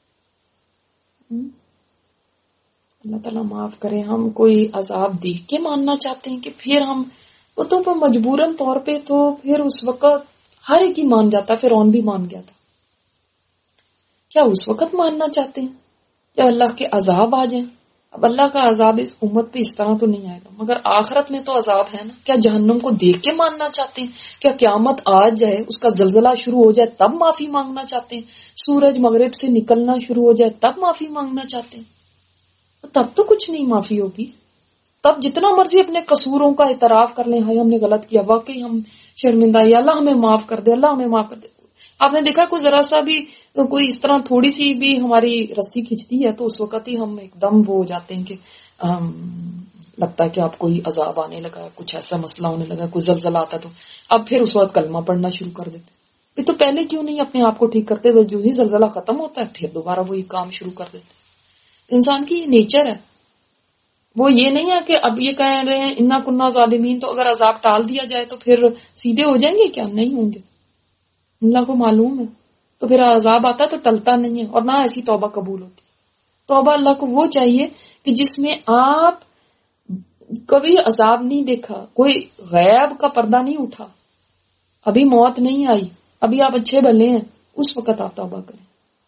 اللہ تعالیٰ معاف کرے، ہم کوئی عذاب دیکھ کے ماننا چاہتے ہیں کہ پھر ہم وہ تو مجبوراً طور پہ تو پھر اس وقت ہر ایک ہی مان جاتا ہے. فرعون بھی مان گیا تھا. کیا اس وقت ماننا چاہتے ہیں کہ اللہ کے عذاب آ جائیں؟ اب اللہ کا عذاب اس امت پہ اس طرح تو نہیں آئے گا، مگر آخرت میں تو عذاب ہے نا. کیا جہنم کو دیکھ کے ماننا چاہتے ہیں؟ کیا قیامت آ جائے، اس کا زلزلہ شروع ہو جائے تب معافی مانگنا چاہتے ہیں؟ سورج مغرب سے نکلنا شروع ہو جائے تب معافی مانگنا چاہتے ہیں؟ تب تو کچھ نہیں معافی ہوگی. تب جتنا مرضی اپنے قصوروں کا اعتراف کر لیں، ہائی ہم نے غلط کیا، واقعی ہم شرمندہ، یا اللہ ہمیں معاف کر دے، اللہ ہمیں معاف کر دے. آپ نے دیکھا کوئی ذرا سا بھی کوئی اس طرح تھوڑی سی بھی ہماری رسی کھچتی ہے تو اس وقت ہی ہم ایک دم وہ ہو جاتے ہیں کہ لگتا ہے کہ آپ کوئی عذاب آنے لگا، کچھ ایسا مسئلہ ہونے لگا، کوئی زلزلہ آتا تو اب پھر اس وقت کلمہ پڑھنا شروع کر دیتے. تو پہلے کیوں نہیں اپنے آپ کو ٹھیک کرتے؟ تو جو ہی زلزلہ ختم ہوتا ہے پھر دوبارہ وہی کام شروع کر دیتے. انسان کی نیچر ہے. وہ یہ نہیں ہے کہ اب یہ کہہ رہے ہیں انا کنا ظالمین تو اگر عذاب ٹال دیا جائے تو پھر سیدھے ہو جائیں گے؟ کیا نہیں ہوں گے. اللہ کو معلوم ہے. تو پھر عذاب آتا تو ٹلتا نہیں ہے اور نہ ایسی توبہ قبول ہوتی. توبہ اللہ کو وہ چاہیے کہ جس میں آپ کبھی عذاب نہیں دیکھا، کوئی غیب کا پردہ نہیں اٹھا، ابھی موت نہیں آئی، ابھی آپ اچھے بھلے ہیں، اس وقت آپ توبہ کریں.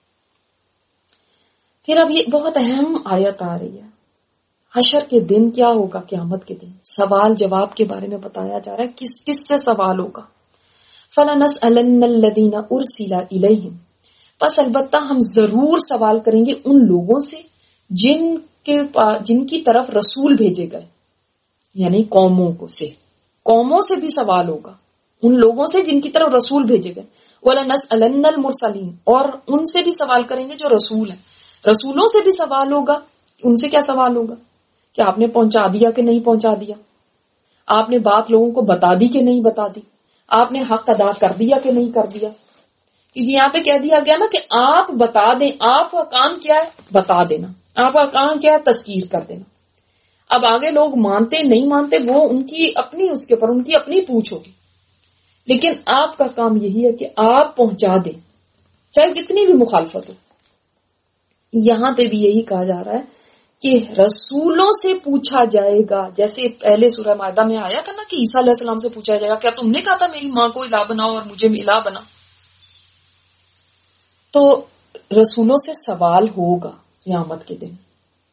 پھر اب یہ بہت اہم آیت آ رہی ہے. حشر کے دن کیا ہوگا؟ قیامت کے دن سوال جواب کے بارے میں بتایا جا رہا ہے. کس کس سے سوال ہوگا؟ فَلَنَسْأَلَنَّ الَّذِينَ أُرْسِلَ إِلَيْهِمْ، پس البتہ ہم ضرور سوال کریں گے ان لوگوں سے جن کی طرف رسول بھیجے گئے، یعنی قوموں سے بھی سوال ہوگا، ان لوگوں سے جن کی طرف رسول بھیجے گئے. وَلَنَسْأَلَنَّ الْمُرْسَلِينَ، اور ان سے بھی سوال کریں گے جو رسول ہیں. رسولوں سے بھی سوال ہوگا. ان سے کیا سوال ہوگا؟ کہ آپ نے پہنچا دیا کہ نہیں پہنچا دیا، آپ نے بات لوگوں کو بتا دی کہ نہیں بتا دی، آپ نے حق ادا کر دیا کہ نہیں کر دیا. کیونکہ یہاں پہ کہہ دیا گیا نا کہ آپ بتا دیں، آپ کا کام کیا ہے؟ بتا دینا. آپ کا کام کیا ہے؟ تذکیر کر دینا. اب آگے لوگ مانتے نہیں مانتے وہ ان کی اپنی، اس کے اوپر ان کی اپنی پوچھ ہوگی، لیکن آپ کا کام یہی ہے کہ آپ پہنچا دیں چاہے کتنی بھی مخالفت ہو. یہاں پہ بھی یہی کہا جا رہا ہے کہ رسولوں سے پوچھا جائے گا. جیسے پہلے سورہ مائدہ میں آیا تھا نا کہ عیسیٰ علیہ السلام سے پوچھا جائے گا کیا تم نے کہا تھا میری ماں کو الہ بناؤ اور مجھے الہ بنا. تو رسولوں سے سوال ہوگا قیامت کے دن،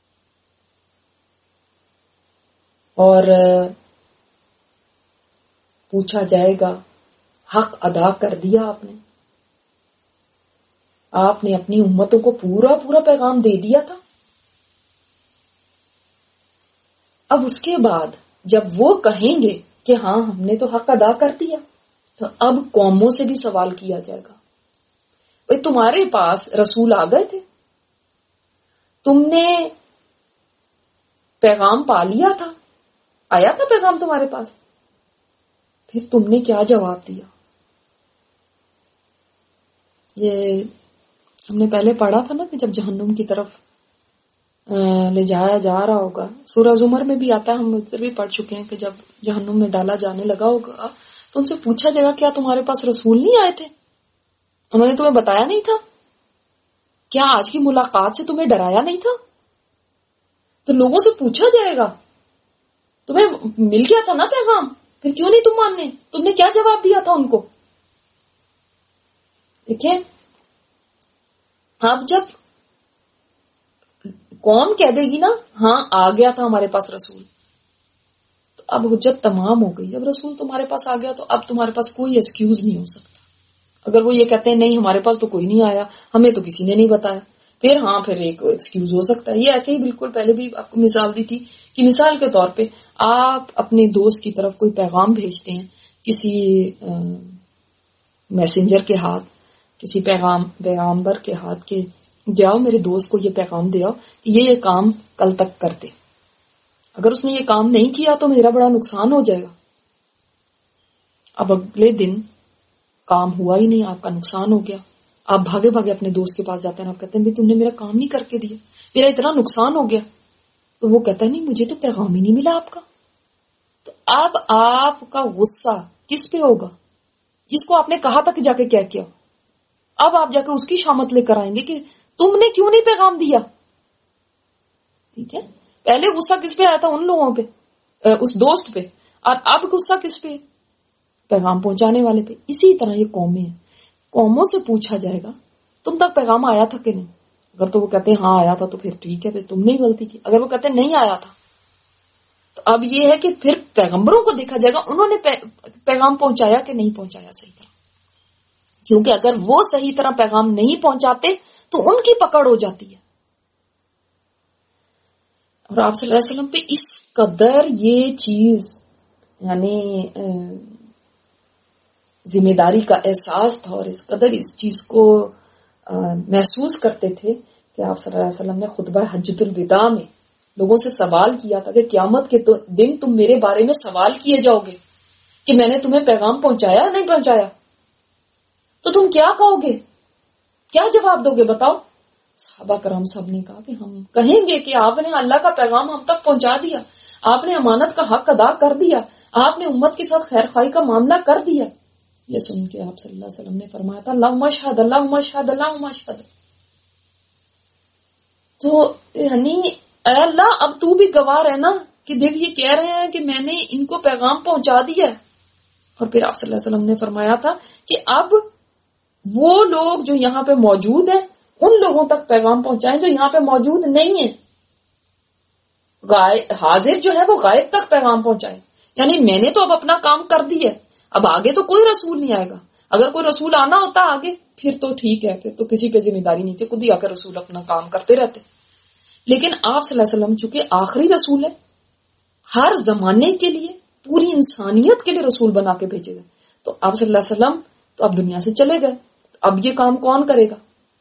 اور پوچھا جائے گا حق ادا کر دیا آپ نے اپنی امتوں کو پورا پورا پیغام دے دیا تھا. اب اس کے بعد جب وہ کہیں گے کہ ہاں ہم نے تو حق ادا کر دیا، تو اب قوموں سے بھی سوال کیا جائے گا، بھئی تمہارے پاس رسول آ گئے تھے، تم نے پیغام پا لیا تھا، آیا تھا پیغام تمہارے پاس، پھر تم نے کیا جواب دیا؟ یہ ہم نے پہلے پڑھا تھا نا کہ جب جہنم کی طرف لے جایا جا رہا ہوگا، سورہ زمر میں بھی آتا ہے، ہم ادھر بھی پڑھ چکے ہیں کہ جب جہنم میں ڈالا جانے لگا ہوگا تو ان سے پوچھا جائے گا کیا تمہارے پاس رسول نہیں آئے تھے، انہوں نے تمہیں بتایا نہیں تھا، کیا آج کی ملاقات سے تمہیں ڈرایا نہیں تھا؟ تو لوگوں سے پوچھا جائے گا تمہیں مل گیا تھا نا پیغام، پھر کیوں نہیں تم ماننے، تم نے کیا جواب دیا تھا ان کو؟ دیکھیں اب جب قوم کہہ دے گی نا ہاں آ گیا تھا ہمارے پاس رسول، تو اب حجت تمام ہو گئی. جب رسول تمہارے پاس آ گیا تو اب تمہارے پاس کوئی ایکسکیوز نہیں ہو سکتا. اگر وہ یہ کہتے ہیں نہیں ہمارے پاس تو کوئی نہیں آیا، ہمیں تو کسی نے نہیں بتایا، پھر ایک ایکسکیوز ہو سکتا ہے. یہ ایسے ہی بالکل پہلے بھی آپ کو مثال دی تھی کہ مثال کے طور پہ آپ اپنے دوست کی طرف کوئی پیغام بھیجتے ہیں کسی میسنجر کے ہاتھ، کسی پیغامبر کے ہاتھ کے جاؤ میرے دوست کو یہ پیغام دے آؤ کہ یہ کام کل تک کر دے. اگر اس نے یہ کام نہیں کیا تو میرا بڑا نقصان ہو جائے گا. اب اگلے دن کام ہوا ہی نہیں، آپ کا نقصان ہو گیا، آپ بھاگے بھاگے اپنے دوست کے پاس جاتے ہیں، آپ کہتے ہیں تم نے میرا کام نہیں کر کے دیا، میرا اتنا نقصان ہو گیا. تو وہ کہتا ہے نہیں مجھے تو پیغام ہی نہیں ملا آپ کا. تو اب آپ کا غصہ کس پہ ہوگا؟ جس کو آپ نے کہا تھا کہ جا کے کیا کیا. اب آپ جا کے اس کی شامت لے کر آئیں گے کہ تم نے کیوں نہیں پیغام دیا. ٹھیک ہے، پہلے غصہ کس پہ آیا تھا؟ ان لوگوں پہ، اس دوست پہ، اور اب غصہ کس پہ؟ پیغام پہنچانے والے پہ. اسی طرح یہ قومیں ہیں، قوموں سے پوچھا جائے گا تم تک پیغام آیا تھا کہ نہیں. اگر تو وہ کہتے ہیں ہاں آیا تھا تو پھر ٹھیک ہے، پھر تم نے غلطی کی. اگر وہ کہتے ہیں نہیں آیا تھا تو اب یہ ہے کہ پھر پیغمبروں کو دیکھا جائے گا انہوں نے پیغام پہنچایا کہ نہیں پہنچایا صحیح طرح. کیونکہ اگر وہ صحیح طرح پیغام نہیں پہنچاتے تو ان کی پکڑ ہو جاتی ہے. اور آپ صلی اللہ علیہ وسلم پہ اس قدر یہ چیز یعنی ذمہ داری کا احساس تھا اور اس قدر اس چیز کو محسوس کرتے تھے کہ آپ صلی اللہ علیہ وسلم نے خطبہ حجۃ الوداع میں لوگوں سے سوال کیا تھا کہ قیامت کے دن تم میرے بارے میں سوال کیے جاؤ گے کہ میں نے تمہیں پیغام پہنچایا یا نہیں پہنچایا، تو تم کیا کہو گے، کیا جواب دو گے؟ بتاؤ. صحابہ کرام سب نے کہا کہ ہم کہیں گے کہ آپ نے اللہ کا پیغام ہم تک پہنچا دیا، آپ نے امانت کا حق ادا کر دیا، آپ نے امت کے ساتھ خیر خواہی کا معاملہ کر دیا. یہ سن کے آپ صلی اللہ علیہ وسلم نے فرمایا تھا اللہم اشہد اللہم اشہد اللہم اشہد. تو یعنی اے اللہ اب تو بھی گواہ رہنا کہ دیکھ یہ کہہ رہے ہیں کہ میں نے ان کو پیغام پہنچا دیا. اور پھر آپ صلی اللہ علیہ وسلم نے فرمایا تھا کہ اب وہ لوگ جو یہاں پہ موجود ہیں ان لوگوں تک پیغام پہنچائیں جو یہاں پہ موجود نہیں ہیں. حاضر جو ہے وہ غائب تک پیغام پہنچائے. یعنی میں نے تو اب اپنا کام کر دیا، اب آگے تو کوئی رسول نہیں آئے گا. اگر کوئی رسول آنا ہوتا آگے پھر تو ٹھیک ہے، پھر تو کسی پہ ذمہ داری نہیں تھی، خود ہی آ کر رسول اپنا کام کرتے رہتے. لیکن آپ صلی اللہ علیہ وسلم چونکہ آخری رسول ہے، ہر زمانے کے لیے پوری انسانیت کے لیے رسول بنا کے بھیجے گئے، تو آپ صلی اللہ علیہ وسلم تو اب دنیا سے چلے گئے. اب یہ کام کون کرے گا؟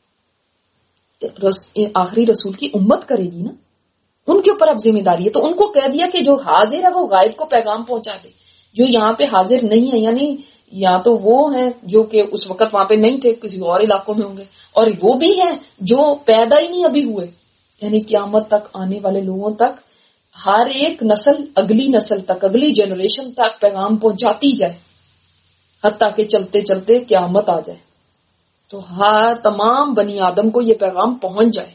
آخری رسول کی امت کرے گی نا، ان کے اوپر اب ذمہ داری ہے. تو ان کو کہہ دیا کہ جو حاضر ہے وہ غائب کو پیغام پہنچا دے. جو یہاں پہ حاضر نہیں ہے یعنی یا تو وہ ہیں جو کہ اس وقت وہاں پہ نہیں تھے، کسی اور علاقوں میں ہوں گے، اور وہ بھی ہیں جو پیدا ہی نہیں ابھی ہوئے، یعنی قیامت تک آنے والے لوگوں تک ہر ایک نسل اگلی نسل تک، اگلی جنریشن تک پیغام پہنچاتی جائے حتیٰ کہ چلتے چلتے قیامت آ جائے تو ہر تمام بنی آدم کو یہ پیغام پہنچ جائے.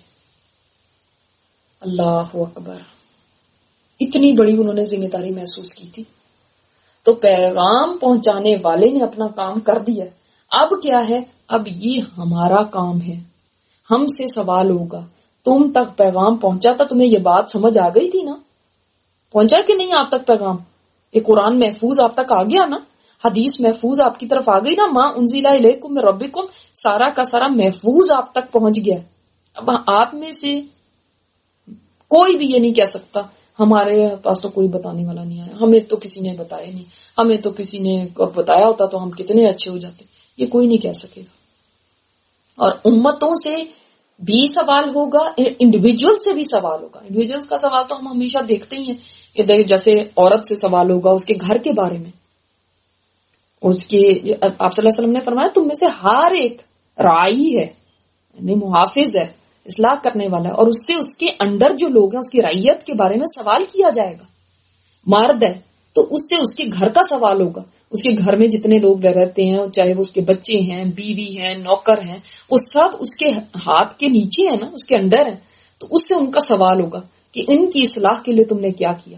اللہ اکبر، اتنی بڑی انہوں نے ذمہ داری محسوس کی تھی. تو پیغام پہنچانے والے نے اپنا کام کر دیا. اب کیا ہے؟ اب یہ ہمارا کام ہے، ہم سے سوال ہوگا. تم تک پیغام پہنچا تھا, تمہیں یہ بات سمجھ آ گئی تھی نا؟ پہنچا کہ نہیں آپ تک پیغام؟ یہ قرآن محفوظ آپ تک آ گیا نا؟ حدیث محفوظ آپ کی طرف آ گئی نا؟ ما انزل الیکم من ربکم سارا کا سارا محفوظ آپ تک پہنچ گیا. اب آپ میں سے کوئی بھی یہ نہیں کہہ سکتا ہمارے پاس تو کوئی بتانے والا نہیں آیا, ہمیں تو کسی نے بتایا نہیں, ہمیں تو کسی نے بتایا ہوتا تو ہم کتنے اچھے ہو جاتے. یہ کوئی نہیں کہہ سکے گا. اور امتوں سے بھی سوال ہوگا, انڈیویجول سے بھی سوال ہوگا. انڈیویجولس کا سوال تو ہم ہمیشہ دیکھتے ہی ہیں کہ جیسے عورت سے سوال ہوگا اس کے گھر کے بارے میں, اس کے آپ صلی اللہ علیہ وسلم نے فرمایا تم میں سے ہر ایک راعی ہے, یعنی محافظ ہے, اصلاح کرنے والا ہے, اور اس سے اس کے انڈر جو لوگ ہیں اس کی رعیت کے بارے میں سوال کیا جائے گا. مرد ہے تو اس سے اس کے گھر کا سوال ہوگا, اس کے گھر میں جتنے لوگ رہتے ہیں, چاہے وہ اس کے بچے ہیں, بیوی ہیں, نوکر ہیں, وہ سب اس کے ہاتھ کے نیچے ہیں نا, اس کے انڈر ہیں. تو اس سے ان کا سوال ہوگا کہ ان کی اصلاح کے لیے تم نے کیا کیا.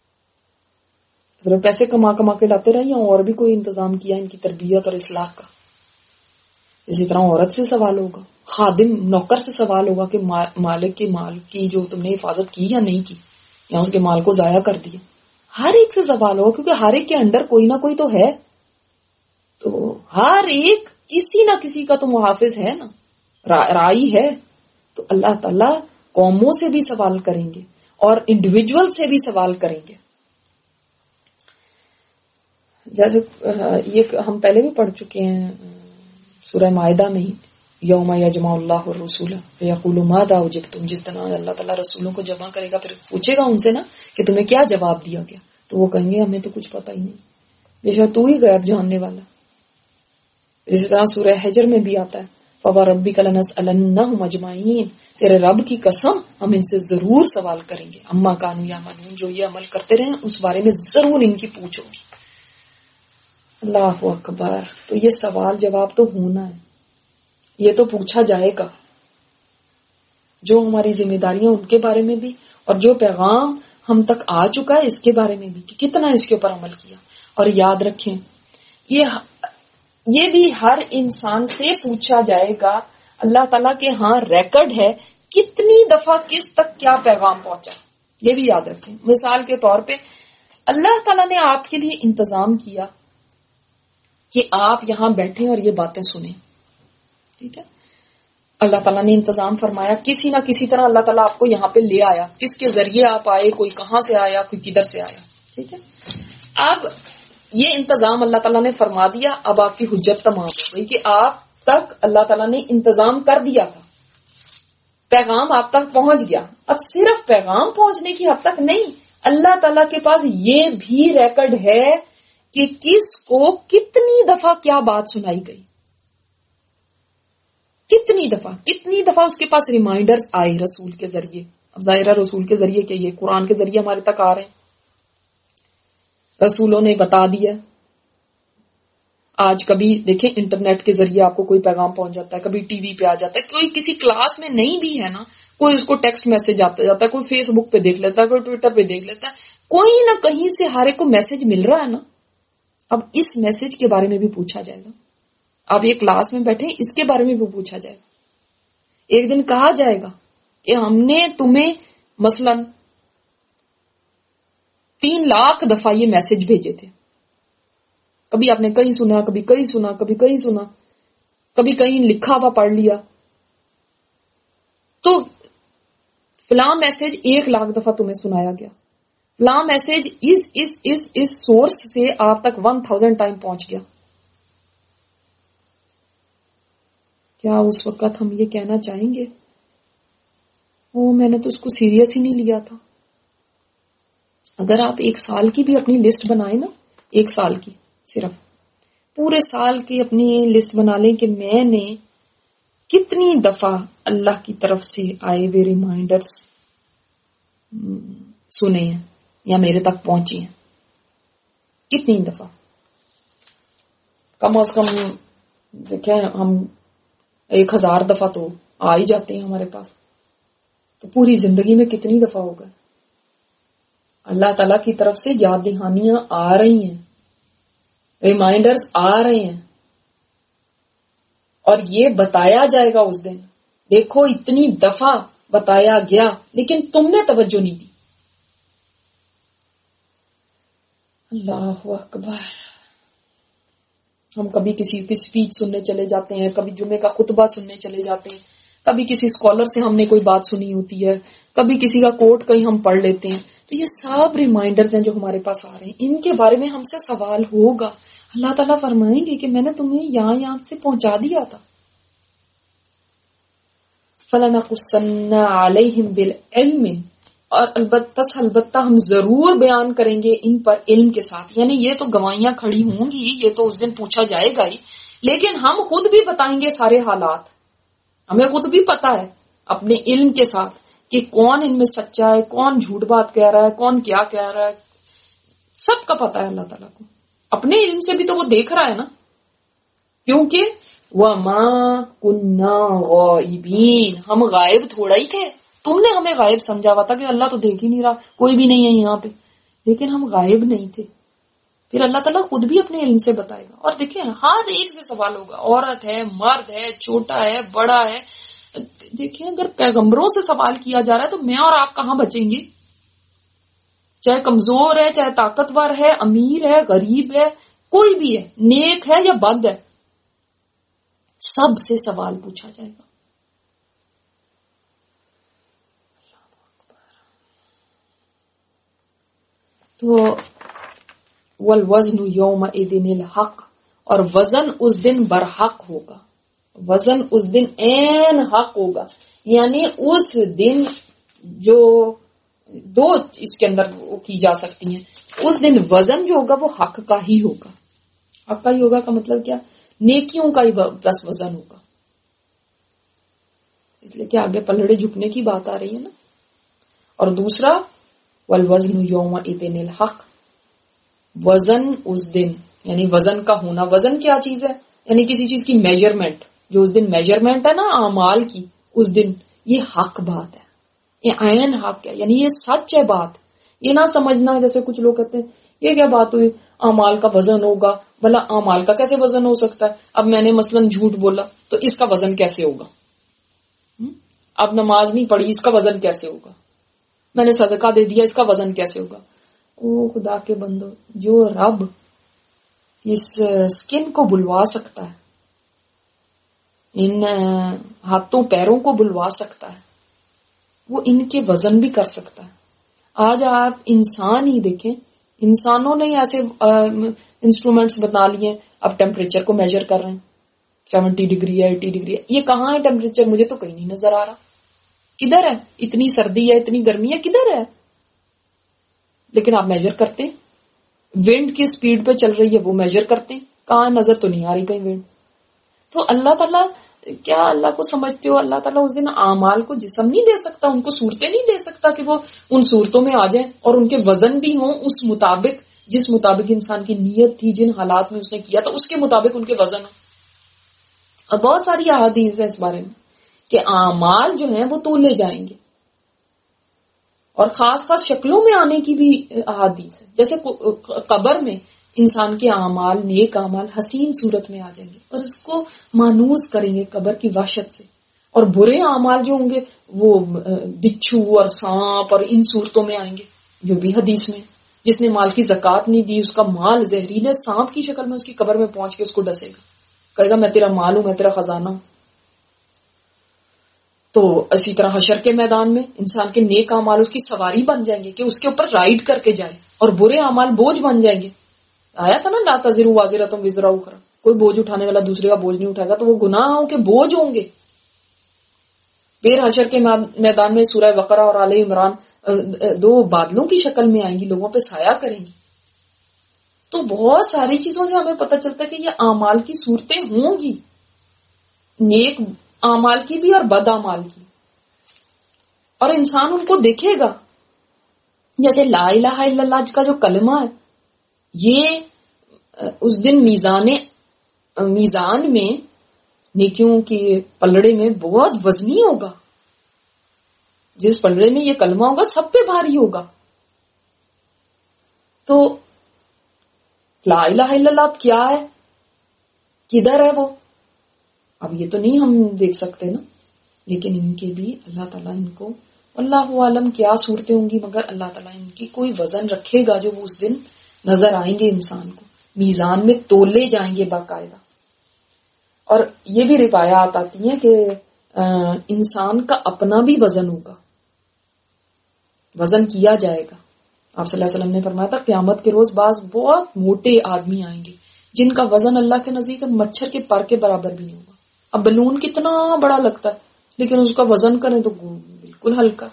صرف پیسے کما کما کے لاتے رہے یا اور بھی کوئی انتظام کیا ان کی تربیت اور اصلاح کا؟ اسی طرح عورت سے سوال ہوگا, خادم نوکر سے سوال ہوگا کہ مالک کے مال کی جو تم نے حفاظت کی یا نہیں کی, یا اس کے مال کو ضائع کر دیا. ہر ایک سے سوال ہوگا, کیونکہ ہر ایک کے انڈر کوئی نہ کوئی تو ہے. تو ہر ایک کسی نہ کسی کا تو محافظ ہے نا, رائی ہے. تو اللہ تعالیٰ قوموں سے بھی سوال کریں گے اور انڈیویجول سے بھی سوال کریں گے. جیسے یہ ہم پہلے بھی پڑھ چکے ہیں سورہ مائدہ میں, یوم یجمع اللہ الرسول فیقول ماذا اجبتم, جس طرح اللہ تعالیٰ رسولوں کو جمع کرے گا پھر پوچھے گا ان سے نا کہ تمہیں کیا جواب دیا گیا, تو وہ کہیں گے ہمیں تو کچھ پتا ہی نہیں, بے شک تو ہی غیب جاننے والا. اسی طرح سورہ حجر میں بھی آتا ہے فوربک لنسألنہم اجمعین, تیرے رب کی قسم ہم ان سے ضرور سوال کریں گے, اما کانوا یعملون, جو یہ عمل کرتے رہے اس بارے میں ضرور ان کی پوچھ ہوگی. اللہ اکبر. تو یہ سوال جواب تو ہونا ہے, یہ تو پوچھا جائے گا. جو ہماری ذمہ داریاں ان کے بارے میں بھی, اور جو پیغام ہم تک آ چکا ہے اس کے بارے میں بھی کہ کتنا اس کے اوپر عمل کیا. اور یاد رکھیں یہ بھی ہر انسان سے پوچھا جائے گا. اللہ تعالیٰ کے ہاں ریکارڈ ہے کتنی دفعہ کس تک کیا پیغام پہنچا, یہ بھی یاد رکھیں. مثال کے طور پہ اللہ تعالیٰ نے آپ کے لیے انتظام کیا کہ آپ یہاں بیٹھیں اور یہ باتیں سنیں, ٹھیک ہے. اللہ تعالیٰ نے انتظام فرمایا, کسی نہ کسی طرح اللہ تعالیٰ آپ کو یہاں پہ لے آیا. کس کے ذریعے آپ آئے, کوئی کہاں سے آیا, کوئی کدھر سے آیا, ٹھیک ہے. اب یہ انتظام اللہ تعالیٰ نے فرما دیا, اب آپ کی حجت تمام ہو گئی کہ آپ تک اللہ تعالیٰ نے انتظام کر دیا تھا, پیغام آپ تک پہنچ گیا. اب صرف پیغام پہنچنے کی حد تک نہیں, اللہ تعالیٰ کے پاس یہ بھی ریکارڈ ہے کہ کس کو کتنی دفعہ کیا بات سنائی گئی, کتنی دفعہ اس کے پاس ریمائنڈرز آئے رسول کے ذریعے. اب ظاہرہ رسول کے ذریعے کہ یہ قرآن کے ذریعے ہمارے تک آ رہے ہیں, رسولوں نے بتا دیا. آج کبھی دیکھیں انٹرنیٹ کے ذریعے آپ کو کوئی پیغام پہنچ جاتا ہے, کبھی ٹی وی پہ آ جاتا ہے, کوئی کسی کلاس میں نہیں بھی ہے نا, کوئی اس کو ٹیکسٹ میسج آتا جاتا ہے, کوئی فیس بک پہ دیکھ لیتا ہے, کوئی ٹویٹر پہ دیکھ لیتا ہے, کوئی نہ کہیں سے ہر ایک کو میسج مل رہا ہے نا. اب اس میسج کے بارے میں بھی پوچھا جائے گا. آپ یہ کلاس میں بیٹھے اس کے بارے میں بھی پوچھا جائے گا. ایک دن کہا جائے گا کہ ہم نے تمہیں مثلا 3 لاکھ دفعہ یہ میسج بھیجے تھے. کبھی آپ نے کہیں سنا, کبھی کہیں سنا, کبھی کہیں سنا, کبھی کہیں لکھا ہوا پڑھ لیا. تو فلاں میسج 1 لاکھ دفعہ تمہیں سنایا گیا, فلاں میسج اس سورس سے آپ تک 1000 ٹائم پہنچ گیا. کیا اس وقت ہم یہ کہنا چاہیں گے میں نے تو اس کو سیریس ہی نہیں لیا تھا؟ اگر آپ 1 سال کی بھی اپنی لسٹ بنائیں نا, 1 سال کی, صرف پورے سال کی اپنی لسٹ بنا لیں کہ میں نے کتنی دفعہ اللہ کی طرف سے آئے ہوئے ریمائنڈرز سنے ہیں یا میرے تک پہنچی ہیں, کتنی دفعہ. کم از کم دیکھیں ہم 1000 دفعہ تو آ ہی جاتے ہیں ہمارے پاس, تو پوری زندگی میں کتنی دفعہ ہوگا اللہ تعالیٰ کی طرف سے یاد دہانیاں آ رہی ہیں, ریمائنڈرز آ رہے ہیں, اور یہ بتایا جائے گا اس دن دیکھو اتنی دفعہ بتایا گیا لیکن تم نے توجہ نہیں دی. اللہ اکبر. ہم کبھی کسی کی اسپیچ سننے چلے جاتے ہیں, کبھی جمعے کا خطبہ سننے چلے جاتے ہیں, کبھی کسی اسکالر سے ہم نے کوئی بات سنی ہوتی ہے, کبھی کسی کا کوٹ کہیں ہم پڑھ لیتے ہیں. تو یہ سب ریمائنڈرز ہیں جو ہمارے پاس آ رہے ہیں, ان کے بارے میں ہم سے سوال ہوگا. اللہ تعالیٰ فرمائیں گے کہ میں نے تمہیں یہاں سے پہنچا دیا تھا. فَلَنَقُصَّنَّ عَلَيْهِمْ بِالْعِلْمِ, اور البتہ ہم ضرور بیان کریں گے ان پر علم کے ساتھ. یعنی یہ تو گواہیاں کھڑی ہوں گی, یہ تو اس دن پوچھا جائے گا ہی, لیکن ہم خود بھی بتائیں گے سارے حالات. ہمیں خود بھی پتا ہے اپنے علم کے ساتھ کہ کون ان میں سچا ہے, کون جھوٹ بات کہہ رہا ہے, کون کیا کہہ رہا ہے, سب کا پتا ہے اللہ تعالیٰ کو. اپنے علم سے بھی تو وہ دیکھ رہا ہے نا, کیونکہ وَمَا كُنَّا غَائِبِينَ, ہم غائب تھوڑا ہی تھے. تم نے ہمیں غائب سمجھا ہوا تھا کہ اللہ تو دیکھ ہی نہیں رہا, کوئی بھی نہیں ہے یہاں پہ, لیکن ہم غائب نہیں تھے. پھر اللہ تعالیٰ خود بھی اپنے علم سے بتائے گا. اور دیکھیں ہر ایک سے سوال ہوگا, عورت ہے, مرد ہے, چھوٹا ہے, بڑا ہے. دیکھیں اگر پیغمبروں سے سوال کیا جا رہا ہے تو میں اور آپ کہاں بچیں گے؟ چاہے کمزور ہے, چاہے طاقتور ہے, امیر ہے, غریب ہے, کوئی بھی ہے, نیک ہے یا بد ہے, سب سے سوال پوچھا جائے گا. تو والوزن یومئذ الحق, اور وزن اس دن برحق ہوگا. وزن اس دن عین حق ہوگا. یعنی اس دن جو دو اس کے اندر وہ کی جا سکتی ہیں, اس دن وزن جو ہوگا وہ حق کا ہی ہوگا. حق کا ہی ہوگا کا مطلب کیا؟ نیکیوں کا ہی بس وزن ہوگا. اس لیے کہ آگے پلڑے جھکنے کی بات آ رہی ہے نا. اور دوسرا والوزن یومئذ الحق, وزن اس دن, یعنی وزن کا ہونا. وزن کیا چیز ہے؟ یعنی کسی چیز کی میجرمنٹ, جو اس دن میجرمنٹ ہے نا اعمال کی, اس دن یہ حق بات ہے, یہ عین حق ہے, یعنی یہ سچ ہے بات. یہ نہ سمجھنا جیسے کچھ لوگ کہتے ہیں یہ کیا بات ہوئی, اعمال کا وزن ہوگا. بھلا اعمال کا کیسے وزن ہو سکتا ہے؟ اب میں نے مثلاً جھوٹ بولا تو اس کا وزن کیسے ہوگا؟ اب نماز نہیں پڑھی, اس کا وزن کیسے ہوگا؟ میں نے صدقہ دے دیا, اس کا وزن کیسے ہوگا؟ او خدا کے بندو, جو رب اس سکن کو بلوا سکتا ہے, ان ہاتھوں پیروں کو بلوا سکتا ہے, وہ ان کے وزن بھی کر سکتا ہے. آج آپ انسان ہی دیکھیں, انسانوں نے ایسے انسٹرومنٹس بنا لیے, اب ٹیمپریچر کو میجر کر رہے ہیں, 70 ڈگری ہے, 80 ڈگری ہے. یہ کہاں ہے ٹیمپریچر؟ مجھے تو کہیں نہیں نظر آ رہا. کدھر ہے؟ اتنی سردی ہے, اتنی گرمی ہے, کدھر ہے؟ لیکن آپ میجر کرتے, ونڈ کی سپیڈ پہ چل رہی ہے وہ میجر کرتے, کہاں نظر تو نہیں آ رہی کہیں ونڈ. تو اللہ تعالیٰ, کیا اللہ کو سمجھتے ہو اللہ تعالیٰ اس دن اعمال کو جسم نہیں دے سکتا, ان کو صورتیں نہیں دے سکتا کہ وہ ان صورتوں میں آ جائیں اور ان کے وزن بھی ہوں اس مطابق جس مطابق انسان کی نیت تھی, جن حالات میں اس نے کیا تھا اس کے مطابق ان کے وزن ہوں. اور بہت ساری احادیث ہیں اس بارے میں کہ اعمال جو ہیں وہ تولے جائیں گے, اور خاص خاص شکلوں میں آنے کی بھی احادیث ہے. جیسے قبر میں انسان کے اعمال, نیک اعمال حسین صورت میں آ جائیں گے اور اس کو مانوس کریں گے قبر کی وحشت سے, اور برے اعمال جو ہوں گے وہ بچھو اور سانپ اور ان صورتوں میں آئیں گے, جو بھی حدیث میں. جس نے مال کی زکات نہیں دی, اس کا مال زہریلے سانپ کی شکل میں اس کی قبر میں پہنچ کے اس کو ڈسے گا, کہے گا میں تیرا مال ہوں, میں تیرا خزانہ ہوں. تو اسی طرح حشر کے میدان میں انسان کے نیک اعمال اس کی سواری بن جائیں گے کہ اس کے اوپر رائڈ کر کے جائے, اور برے اعمال بوجھ بن جائیں گے. آیا تھا نا لا تزر وازرۃ وزر اخرى, کوئی بوجھ اٹھانے والا دوسرے کا بوجھ نہیں اٹھائے گا, تو وہ گناہوں کے بوجھ ہوں گے. پھر حشر کے میدان میں سورہ بقرہ اور آل عمران دو بادلوں کی شکل میں آئیں گی, لوگوں پہ سایہ کریں گی. تو بہت ساری چیزوں سے ہمیں پتہ چلتا ہے کہ یہ اعمال کی صورتیں ہوں گی, نیک اعمال کی بھی اور بد اعمال کی, اور انسان ان کو دیکھے گا. جیسے لا الہ الا اللہ کا جو کلمہ ہے, یہ اس دن میزان میں نیکیوں کے پلڑے میں بہت وزنی ہوگا. جس پلڑے میں یہ کلمہ ہوگا سب پہ بھاری ہوگا. تو لا الہ الا اللہ اب کیا ہے, کدھر ہے وہ؟ اب یہ تو نہیں ہم دیکھ سکتے نا. لیکن ان کے بھی اللہ تعالیٰ ان کو اللہ عالم کیا صورتیں ہوں گی، مگر اللہ تعالیٰ ان کی کوئی وزن رکھے گا جو وہ اس دن نظر آئیں گے انسان کو، میزان میں تولے جائیں گے باقاعدہ. اور یہ بھی روایات آتی ہیں کہ انسان کا اپنا بھی وزن ہوگا، وزن کیا جائے گا. آپ صلی اللہ علیہ وسلم نے فرمایا تھا قیامت کے روز بعض بہت موٹے آدمی آئیں گے جن کا وزن اللہ کے نزدیک مچھر کے پر کے برابر بھی نہیں ہوگا. اب بلون کتنا بڑا لگتا ہے لیکن اس کا وزن کریں تو بالکل ہلکا.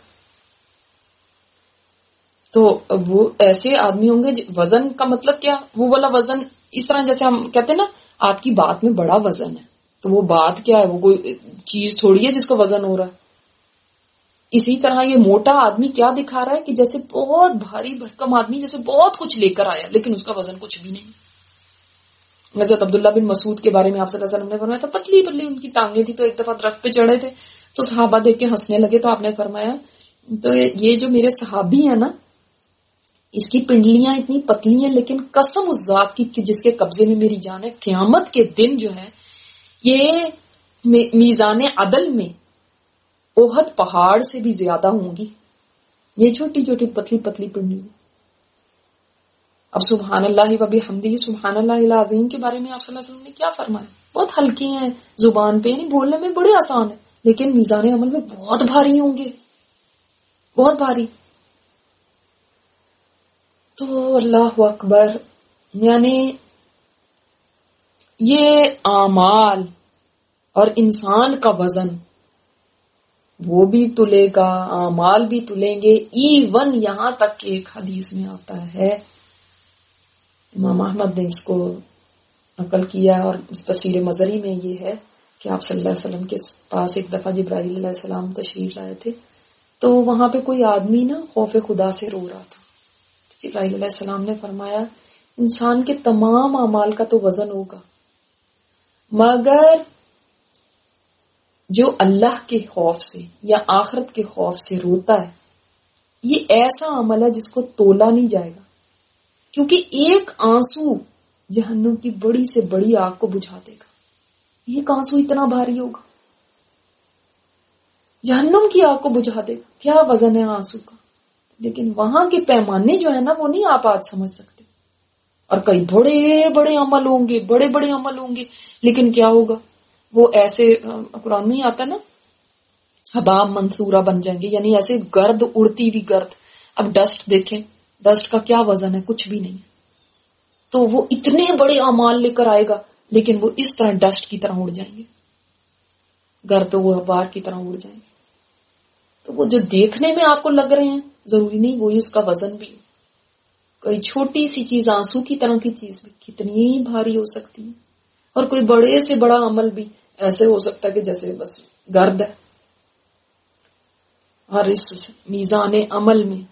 تو وہ ایسے آدمی ہوں گے. وزن کا مطلب کیا؟ وہ والا وزن اس طرح جیسے ہم کہتے ہیں نا آپ کی بات میں بڑا وزن ہے، تو وہ بات کیا ہے؟ وہ کوئی چیز تھوڑی ہے جس کو وزن ہو رہا ہے. اسی طرح یہ موٹا آدمی کیا دکھا رہا ہے کہ جیسے بہت بھاری بھرکم آدمی جیسے بہت کچھ لے کر آیا لیکن اس کا وزن کچھ بھی نہیں. حضرت عبداللہ بن مسعود کے بارے میں آپ صلی اللہ علیہ وسلم نے فرمایا تھا پتلی پتلی ان کی ٹانگیں تھی، تو ایک دفعہ درخت پہ چڑھے تھے تو صحابہ دیکھ کے ہنسنے لگے. تو آپ نے فرمایا تو یہ جو میرے صحابی ہیں نا اس کی پنڈلیاں اتنی پتلی ہیں، لیکن قسم اس ذات کی جس کے قبضے میں میری جان ہے، قیامت کے دن جو ہے یہ میزان عدل میں احد پہاڑ سے بھی زیادہ ہوں گی، یہ چھوٹی چھوٹی پتلی پتلی پنڈلی. اب سبحان اللہ و بحمدہ سبحان اللہ العظیم کے بارے میں آپ صلی اللہ علیہ وسلم نے کیا فرمایا؟ بہت ہلکی ہیں زبان پہ، یعنی بولنے میں بڑے آسان ہے لیکن میزان عمل میں بہت بھاری ہوں گے، بہت بھاری. تو اللہ اکبر، یعنی یہ اعمال اور انسان کا وزن وہ بھی تلے گا، اعمال بھی تلیں گے. ایون یہاں تک کہ ایک حدیث میں آتا ہے، امام احمد نے اس کو نقل کیا اور تفسیر مظہری میں یہ ہے کہ آپ صلی اللہ علیہ وسلم کے پاس ایک دفعہ جبرائیل علیہ السلام تشریف لائے تھے، تو وہاں پہ کوئی آدمی نا خوف خدا سے رو رہا تھا. جبرائیل علیہ السلام نے فرمایا انسان کے تمام اعمال کا تو وزن ہوگا، مگر جو اللہ کے خوف سے یا آخرت کے خوف سے روتا ہے یہ ایسا عمل ہے جس کو تولا نہیں جائے گا، کیونکہ ایک آنسو جہنم کی بڑی سے بڑی آگ کو بجھا دے گا. ایک آنسو اتنا بھاری ہوگا، جہنم کی آگ کو بجھا دے گا. کیا وزن ہے آنسو کا! لیکن وہاں کے پیمانے جو ہے نا وہ نہیں آپ آج سمجھ سکتے. اور کئی بڑے بڑے عمل ہوں گے، بڑے بڑے عمل ہوں گے، لیکن کیا ہوگا؟ وہ ایسے قرآن میں ہی آتا ہے نا حباب منصورہ بن جائیں گے، یعنی ایسے گرد اڑتی ہوئی گرد. اب ڈسٹ دیکھیں، ڈسٹ کا کیا وزن ہے؟ کچھ بھی نہیں. تو وہ اتنے بڑے اعمال لے کر آئے گا لیکن وہ اس طرح ڈسٹ کی طرح اڑ جائیں گے، گرد وہ غبار کی طرح اڑ جائیں گے. تو وہ جو دیکھنے میں آپ کو لگ رہے ہیں ضروری نہیں وہی اس کا وزن بھی. کوئی چھوٹی سی چیز آنسو کی طرح کی چیز بھی کتنی بھاری ہو سکتی ہے، اور کوئی بڑے سے بڑا عمل بھی ایسے ہو سکتا ہے کہ جیسے بس گرد ہے. اور اس میزان عمل میں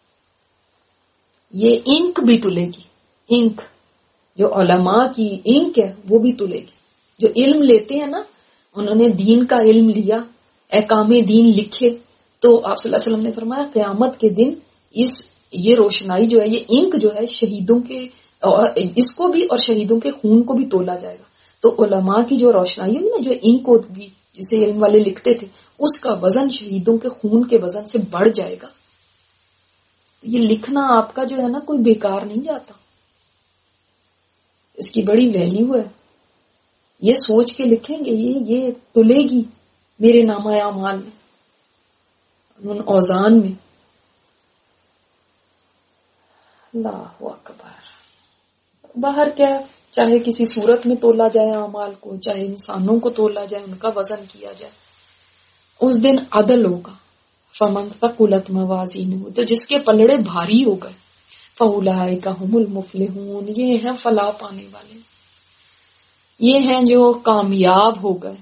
یہ انک بھی تلے گی. انک جو علماء کی انک ہے وہ بھی تلے گی. جو علم لیتے ہیں نا، انہوں نے دین کا علم لیا، احکام دین لکھے، تو آپ صلی اللہ علیہ وسلم نے فرمایا قیامت کے دن یہ روشنائی جو ہے، یہ انک جو ہے شہیدوں کے اس کو بھی اور شہیدوں کے خون کو بھی تولا جائے گا. تو علماء کی جو روشنائی ہوگی نا، جو انک ہوگی جسے علم والے لکھتے تھے، اس کا وزن شہیدوں کے خون کے وزن سے بڑھ جائے گا. یہ لکھنا آپ کا جو ہے نا کوئی بیکار نہیں جاتا، اس کی بڑی ویلیو ہے. یہ سوچ کے لکھیں گے یہ تلے گی میرے نامہ اعمال میں، ان اوزان میں. اللہ اکبر. باہر کیا، چاہے کسی صورت میں تولا جائے اعمال کو، چاہے انسانوں کو تولا جائے، ان کا وزن کیا جائے، اس دن عدل ہوگا. فمن ثقلت موازینہ، تو جس کے پلڑے بھاری ہو گئے، فاولئک ھم المفلحون، یہ ہیں فلاح پانے والے، یہ ہیں جو کامیاب ہو گئے.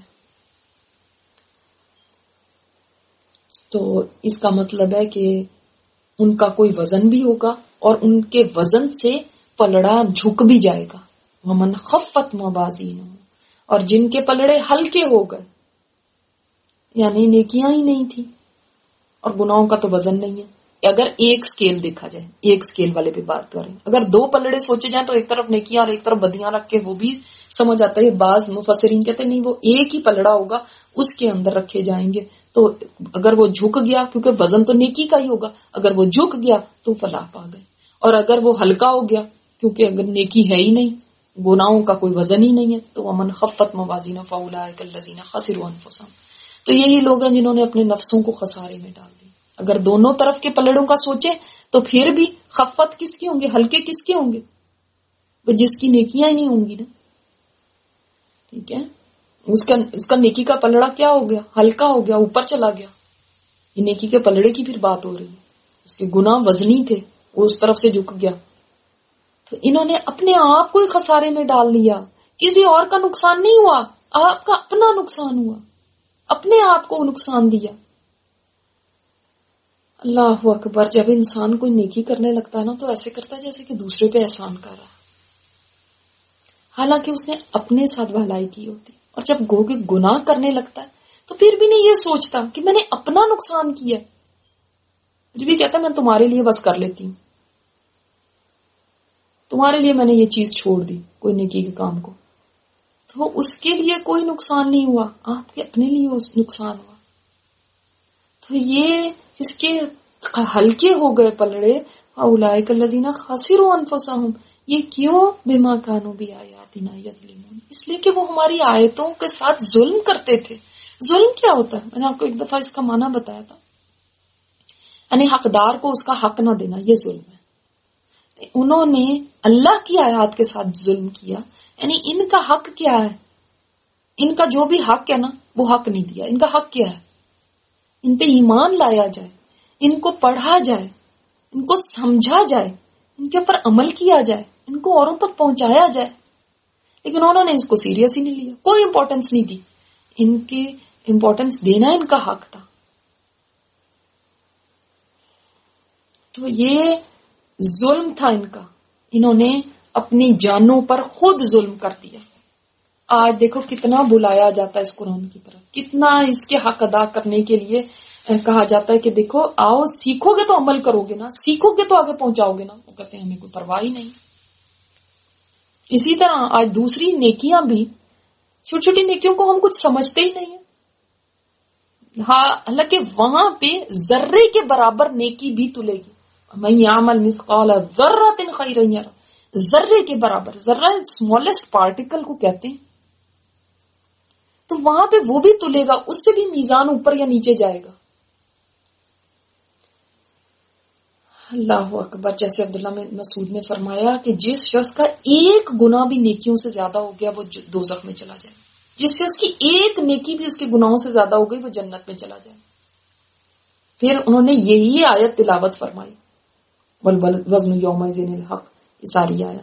تو اس کا مطلب ہے کہ ان کا کوئی وزن بھی ہوگا اور ان کے وزن سے پلڑا جھک بھی جائے گا. ومن خفت موازینہ، اور جن کے پلڑے ہلکے ہو گئے، یعنی نیکیاں ہی نہیں تھی اور گناہوں کا تو وزن نہیں ہے. اگر ایک سکیل دیکھا جائے، ایک سکیل والے پہ بات کریں، اگر دو پلڑے سوچے جائیں تو ایک طرف نیکیاں اور ایک طرف بدیاں رکھ کے وہ بھی سمجھ آتا ہے. بعض مفسرین کہتے ہیں نہیں وہ ایک ہی پلڑا ہوگا اس کے اندر رکھے جائیں گے. تو اگر وہ جھک گیا کیونکہ وزن تو نیکی کا ہی ہوگا, اگر وہ جھک گیا تو فلاح پا گئے, اور اگر وہ ہلکا ہو گیا کیونکہ اگر نیکی ہے ہی نہیں, گناہوں کا کوئی وزن ہی نہیں ہے, تو ومن خفت موازینہ فاولئک الذین خسروا انفسهم. تو یہی لوگ ہیں جنہوں نے اپنے نفسوں کو خسارے میں ڈال دیا. اگر دونوں طرف کے پلڑوں کا سوچے تو پھر بھی خفت کس کے ہوں گے, ہلکے کس کے ہوں گے؟ وہ جس کی نیکیاں ہی نہیں ہوں گی نا. ٹھیک ہے, اس کا نیکی کا پلڑا کیا ہو گیا, ہلکا ہو گیا, اوپر چلا گیا. یہ نیکی کے پلڑے کی پھر بات ہو رہی ہے. اس کے گناہ وزنی تھے, وہ اس طرف سے جھک گیا. تو انہوں نے اپنے آپ کو ہی خسارے میں ڈال دیا. کسی اور کا نقصان نہیں ہوا, آپ کا اپنا نقصان ہوا, اپنے آپ کو نقصان دیا. اللہ اکبر. جب انسان کوئی نیکی کرنے لگتا ہے نا تو ایسے کرتا ہے جیسے کہ دوسرے پہ احسان کر رہا ہے, حالانکہ اس نے اپنے ساتھ بھلائی کی ہوتی. اور جب گناہ کرنے لگتا ہے تو پھر بھی نہیں یہ سوچتا کہ میں نے اپنا نقصان کیا, پھر بھی کہتا ہے میں تمہارے لیے بس کر لیتی ہوں, تمہارے لیے میں نے یہ چیز چھوڑ دی کوئی نیکی کے کام کو. تو اس کے لیے کوئی نقصان نہیں ہوا, آپ کے اپنے لیے نقصان ہوا. تو یہ جس کے ہلکے ہو گئے پلڑے, اولئک الذین خسروا انفسهم, یہ کیوں؟ بما کانوا بآیاتنا یظلمون, اس لیے کہ وہ ہماری آیتوں کے ساتھ ظلم کرتے تھے. ظلم کیا ہوتا ہے؟ میں نے آپ کو ایک دفعہ اس کا معنی بتایا تھا, یعنی حقدار کو اس کا حق نہ دینا, یہ ظلم ہے. انہوں نے اللہ کی آیات کے ساتھ ظلم کیا, یعنی ان کا حق کیا ہے, ان کا جو بھی حق ہے نا وہ حق نہیں دیا. ان کا حق کیا ہے؟ ان پہ ایمان لایا جائے, ان کو پڑھا جائے, ان کو سمجھا جائے, ان کے اوپر عمل کیا جائے, ان کو اوروں تک پہنچایا جائے. لیکن انہوں نے اس کو سیریس ہی نہیں لیا, کوئی امپورٹنس نہیں دی. ان کی امپورٹنس دینا ان کا حق تھا. تو یہ ظلم تھا ان کا, انہوں نے اپنی جانوں پر خود ظلم کر دیا. آج دیکھو کتنا بلایا جاتا ہے اس قرآن کی طرف, کتنا اس کے حق ادا کرنے کے لیے کہا جاتا ہے کہ دیکھو آؤ سیکھو گے تو عمل کرو گے نا, سیکھو گے تو آگے پہنچاؤ گے نا. وہ کہتے ہیں ہمیں کوئی پرواہ ہی نہیں. اسی طرح آج دوسری نیکیاں بھی, چھوٹی چھوٹی نیکیوں کو ہم کچھ سمجھتے ہی نہیں ہیں. ہاں حالانکہ وہاں پہ ذرے کے برابر نیکی بھی تلے گی. من یعمل مثقال ذرۃ خیرا یرہ, ذرے کے برابر, ذرہ اسمالسٹ پارٹیکل کو کہتے ہیں. تو وہاں پہ وہ بھی تلے گا, اس سے بھی میزان اوپر یا نیچے جائے گا. اللہ اکبر. جیسے عبداللہ مسعود نے فرمایا کہ جس شخص کا ایک گناہ بھی نیکیوں سے زیادہ ہو گیا وہ دوزخ میں چلا جائے, جس شخص کی ایک نیکی بھی اس کے گناہوں سے زیادہ ہو گئی وہ جنت میں چلا جائے. پھر انہوں نے یہی آیت تلاوت فرمائی, والوزن یومئذ الحق, یہ ساری آیت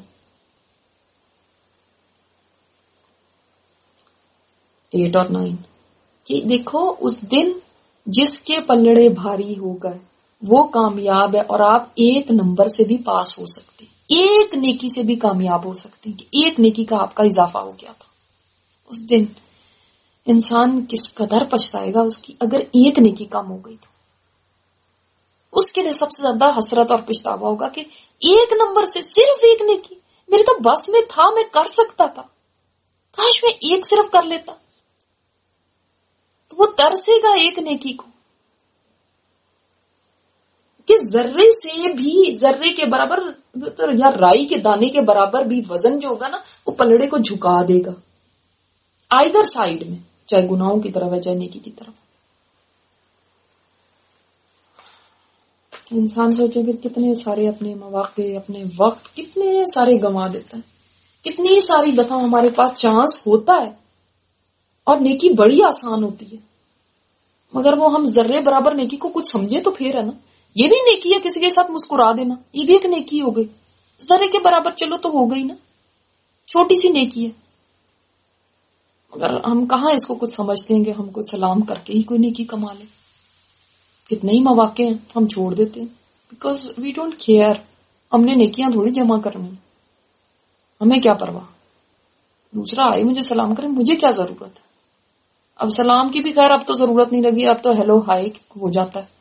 8 اور 9 کہ دیکھو اس دن جس کے پلڑے بھاری ہو گئے وہ کامیاب ہے, اور آپ ایک نمبر سے بھی پاس ہو سکتے, ایک نیکی سے بھی کامیاب ہو سکتے ہیں کہ ایک نیکی کا آپ کا اضافہ ہو گیا تھا. اس دن انسان کس قدر پچھتائے گا اس کی اگر ایک نیکی کم ہو گئی تو. اس کے لیے سب سے زیادہ حسرت اور پچھتاوا ہوگا کہ ایک نمبر سے صرف ایک نیکی, میری تو بس میں تھا, میں کر سکتا تھا, کاش میں ایک صرف کر لیتا. تو وہ ترسے گا ایک نیکی کو کہ ذرے سے بھی, ذرے کے برابر یا رائی کے دانے کے برابر بھی وزن جو ہوگا نا وہ پلڑے کو جھکا دے گا آئدر سائیڈ میں, چاہے گناہوں کی طرف ہے چاہے نیکی کی طرف. انسان سوچے کہ کتنے سارے اپنے مواقع, اپنے وقت کتنے سارے گنوا دیتا ہے. کتنی ساری دفعہ ہمارے پاس چانس ہوتا ہے اور نیکی بڑی آسان ہوتی ہے, مگر وہ ہم ذرے برابر نیکی کو کچھ سمجھے تو پھر ہے نا. یہ بھی نیکی ہے کسی کے ساتھ مسکرا دینا, یہ بھی ایک نیکی ہو گئی. ذرے کے برابر چلو تو ہو گئی نا, چھوٹی سی نیکی ہے. مگر ہم کہاں اس کو کچھ سمجھتے ہیں کہ ہم کو سلام کر کے ہی کوئی نیکی کما لیں. کتنے ہی مواقع ہیں ہم چھوڑ دیتے ہیں بیکاز وی ڈونٹ کیئر. ہم نے نیکیاں تھوڑی جمع کرنی, ہمیں کیا پرواہ, دوسرا آئے مجھے سلام کرے, مجھے کیا ضرورت ہے. اب سلام کی بھی خیر اب تو ضرورت نہیں لگی, اب تو ہیلو ہائی ہو جاتا ہے.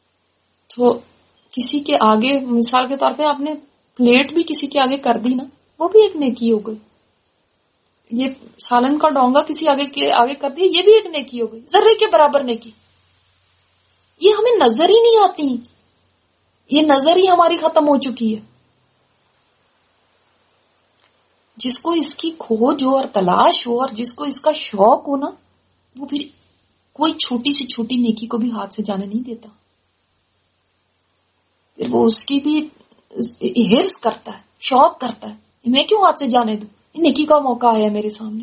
تو کسی کے آگے مثال کے طور پہ آپ نے پلیٹ بھی کسی کے آگے کر دی نا, وہ بھی ایک نیکی ہو گئی. یہ سالن کا ڈونگا کسی آگے کر دیا، یہ بھی ایک نیکی ہو گئی، ذرے کے برابر نیکی. یہ ہمیں نظر ہی نہیں آتی، یہ نظر ہی ہماری ختم ہو چکی ہے. جس کو اس کی کھوج ہو اور تلاش ہو اور جس کو اس کا شوق ہو نا، وہ پھر کوئی چھوٹی سی چھوٹی نیکی کو بھی ہاتھ سے جانے نہیں دیتا. پھر وہ اس کی بھی ہرس کرتا ہے، شوق کرتا ہے، میں کیوں ہاتھ سے جانے دوں، نیکی کا موقع آیا میرے سامنے.